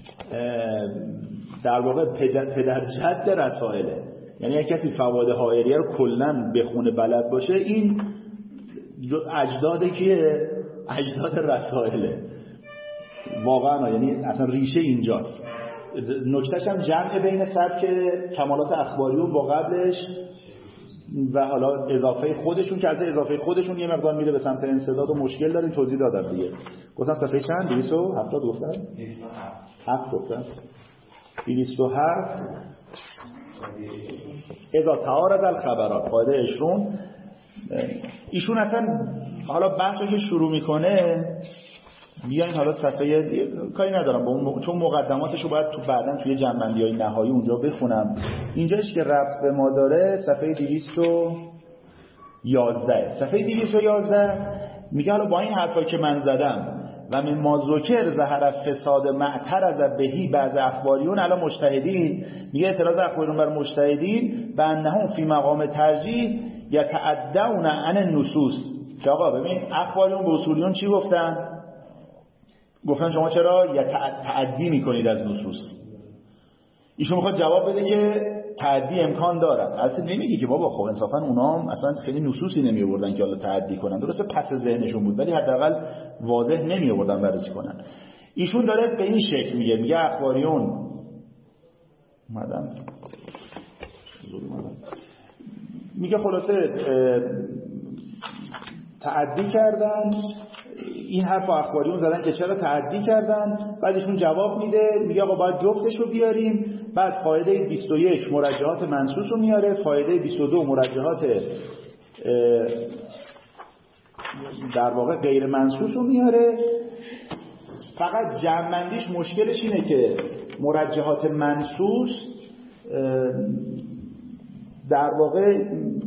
در واقع پدرجد رسائله، یعنی اگه کسی فوائد حائریه رو کلا بخونه بلد باشه، این اجداد کیه؟ اجداد رسائله واقعا، یعنی اصلا ریشه اینجاست. نکتهش هم جمع بین سبک کمالات اخباریون با قبلش و حالا اضافه خودشون که از اضافه خودشون یه مقدار میره به سمت انسداد و مشکل داریم، توضیح دادم دیگه. گفتم صفحه چند؟ 270 گفتم؟ 207 گفتم. 207 اذا تعارض الخبرات، قاعده 20. ایشون اصلا حالا بحثی که شروع میکنه، بیاین حالا صفحه کاری ندارم با اون، چون مقدماتشو باید تو بعدن توی جنبندی‌های نهایی اونجا بخونم. اینجاش که ربط به ما داره صفحه 211. صفحه 211 میگه حالا با این حرفایی که من زدم و من ما ذکر ظهر فساد معترض بهی بعض اخباریون علی مجتهدین، میگه اعتراض اخباریون بر مجتهدین به انهم فی مقام ترجیح یتعدون عن النصوص. که آقا ببین اخباریون به اصولیون چی گفتن شما چرا تعدی میکنید از نصوص؟ ایشون میخواد جواب بده که تعدی امکان دارد. البته نمیگه که بابا خب انصافا اونا هم اصلا خیلی نصوصی نمی آوردن که حالا تعدی کنن، درسته پس ذهنشون بود ولی حداقل واضح نمی آوردن بررسی کنن. ایشون داره به این شکل میگه اخباریون میگه خلاصه تعدی کردن، این حرف اخباریون زدن که چرا تعدی کردن، بعدشون جواب میده میگه آقا باید جفتش رو بیاریم. بعد فایده 21 مرجحات منصوص رو میاره، فایده 22 مرجحات در واقع غیر منصوص رو میاره. فقط جمع‌بندیش مشکلش اینه که مرجحات منصوص در واقع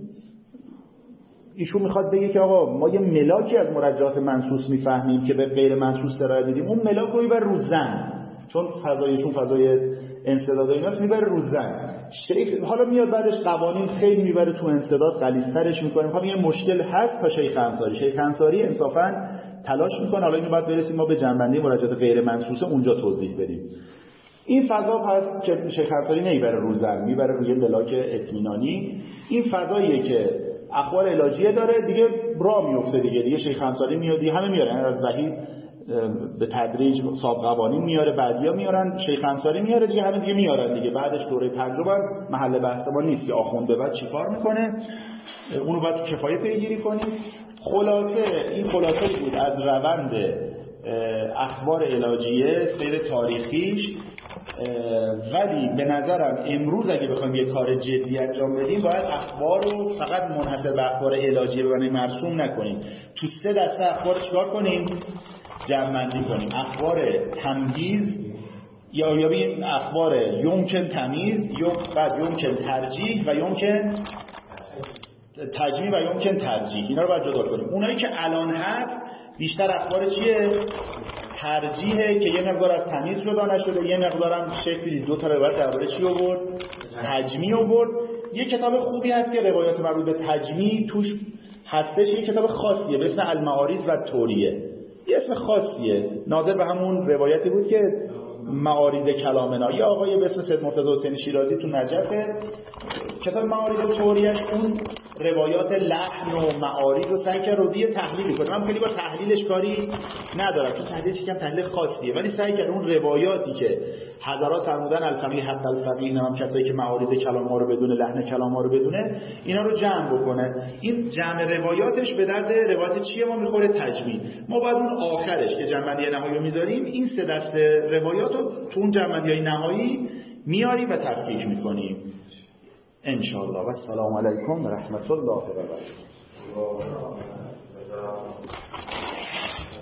ایشون میخواد بگه که آقا ما یه ملاکی از مرجحات منصوص میفهمیم که به غیر منصوص سرایت دیدیم، اون ملاک رو میبره رو زن، چون فضایشون فضای انسداد و ایناست، میبره رو زن. شیخ حالا میاد بعدش قوانین خیلی میبره تو انسداد، غلیظ‌ترش میکنه. میخوام یه مشکل هست تا شیخ انصاری انصافا تلاش میکنه. حالا اینو بعد برسیم ما به جنبندی مرجحات غیر منصوص اونجا توضیح بدیم. این فضا پس که شیخ انصاری نمیبره رو زن، میبره روی بلاک اطمینانی. این فضاییه که اخبار علاجیه داره، دیگه راه میفته دیگه شیخ انصاری میاد، دیگه همه میارن از وحید به تدریج صاحب قوانین میاره، بعدیا میارن، شیخ انصاری میاره، دیگه همه دیگه میارن دیگه. بعدش دوره پنجم محل بحث ما نیست که آخوند به بعد چیکار میکنه، اونو باید تو کفایه پیگیری کنیم. خلاصه این خلاصه بود از روند اخبار علاجیه، سیر تاریخیش. ولی به نظرم امروز اگه بخوایم یه کار جدی انجام بدیم باید اخبار رو فقط منحصر به اخبار علاجیه به معنی مرسوم نکنیم. تو 3 دسته اخبار چیکار کنیم؟ جمع‌بندی کنیم. اخبار تمییز یا بگیم اخبار یمکن تمیز، بعد یمکن ترجیح و یمکن تجمیع و یمکن ترجیح. اینا رو باید جدا کنیم. اونایی که الان هست بیشتر اخبار چیه؟ ترجیحه که یه مقدار از تمیز جدا نشده، یه مقدارم شکلی 2 تا روایت درباره چی آورد؟ تجمیع آورد. یه کتاب خوبی هست که روایات مربوط به تجمیع توش هستش، یه کتاب خاصیه به اسم المعارض و توریه. یه اسم خاصیه ناظر به همون روایتی بود که معارض کلامنا، یه آقای به اسم سید مرتضی حسین شیرازی تو نجفه. کتاب معارض توریش اون روایات لحن و معارض رو سعی کرد رو دیگه تحلیل کنه. من خیلی با تحلیلش کاری ندارم چون تحلیلش یکم تحلیل خاصیه، ولی سعی کرد اون روایاتی که حضرات فرمودن الفقیه حتی الفقیه، هم کسایی که معارض کلام ها رو بدونه، لحن کلام ها رو بدونه، اینا رو جمع بکنه. این جمع روایاتش به درد روایت چیه ما میخوره؟ تجمیع. ما بعد اون آخرش که جمع‌بندی نهایی رو میذاریم این 3 دسته روایات رو تو اون جمع‌بندی نهایی میاریم و تفکیک میکنیم ان شاء الله. و السلام علیکم و رحمت الله و برکاته.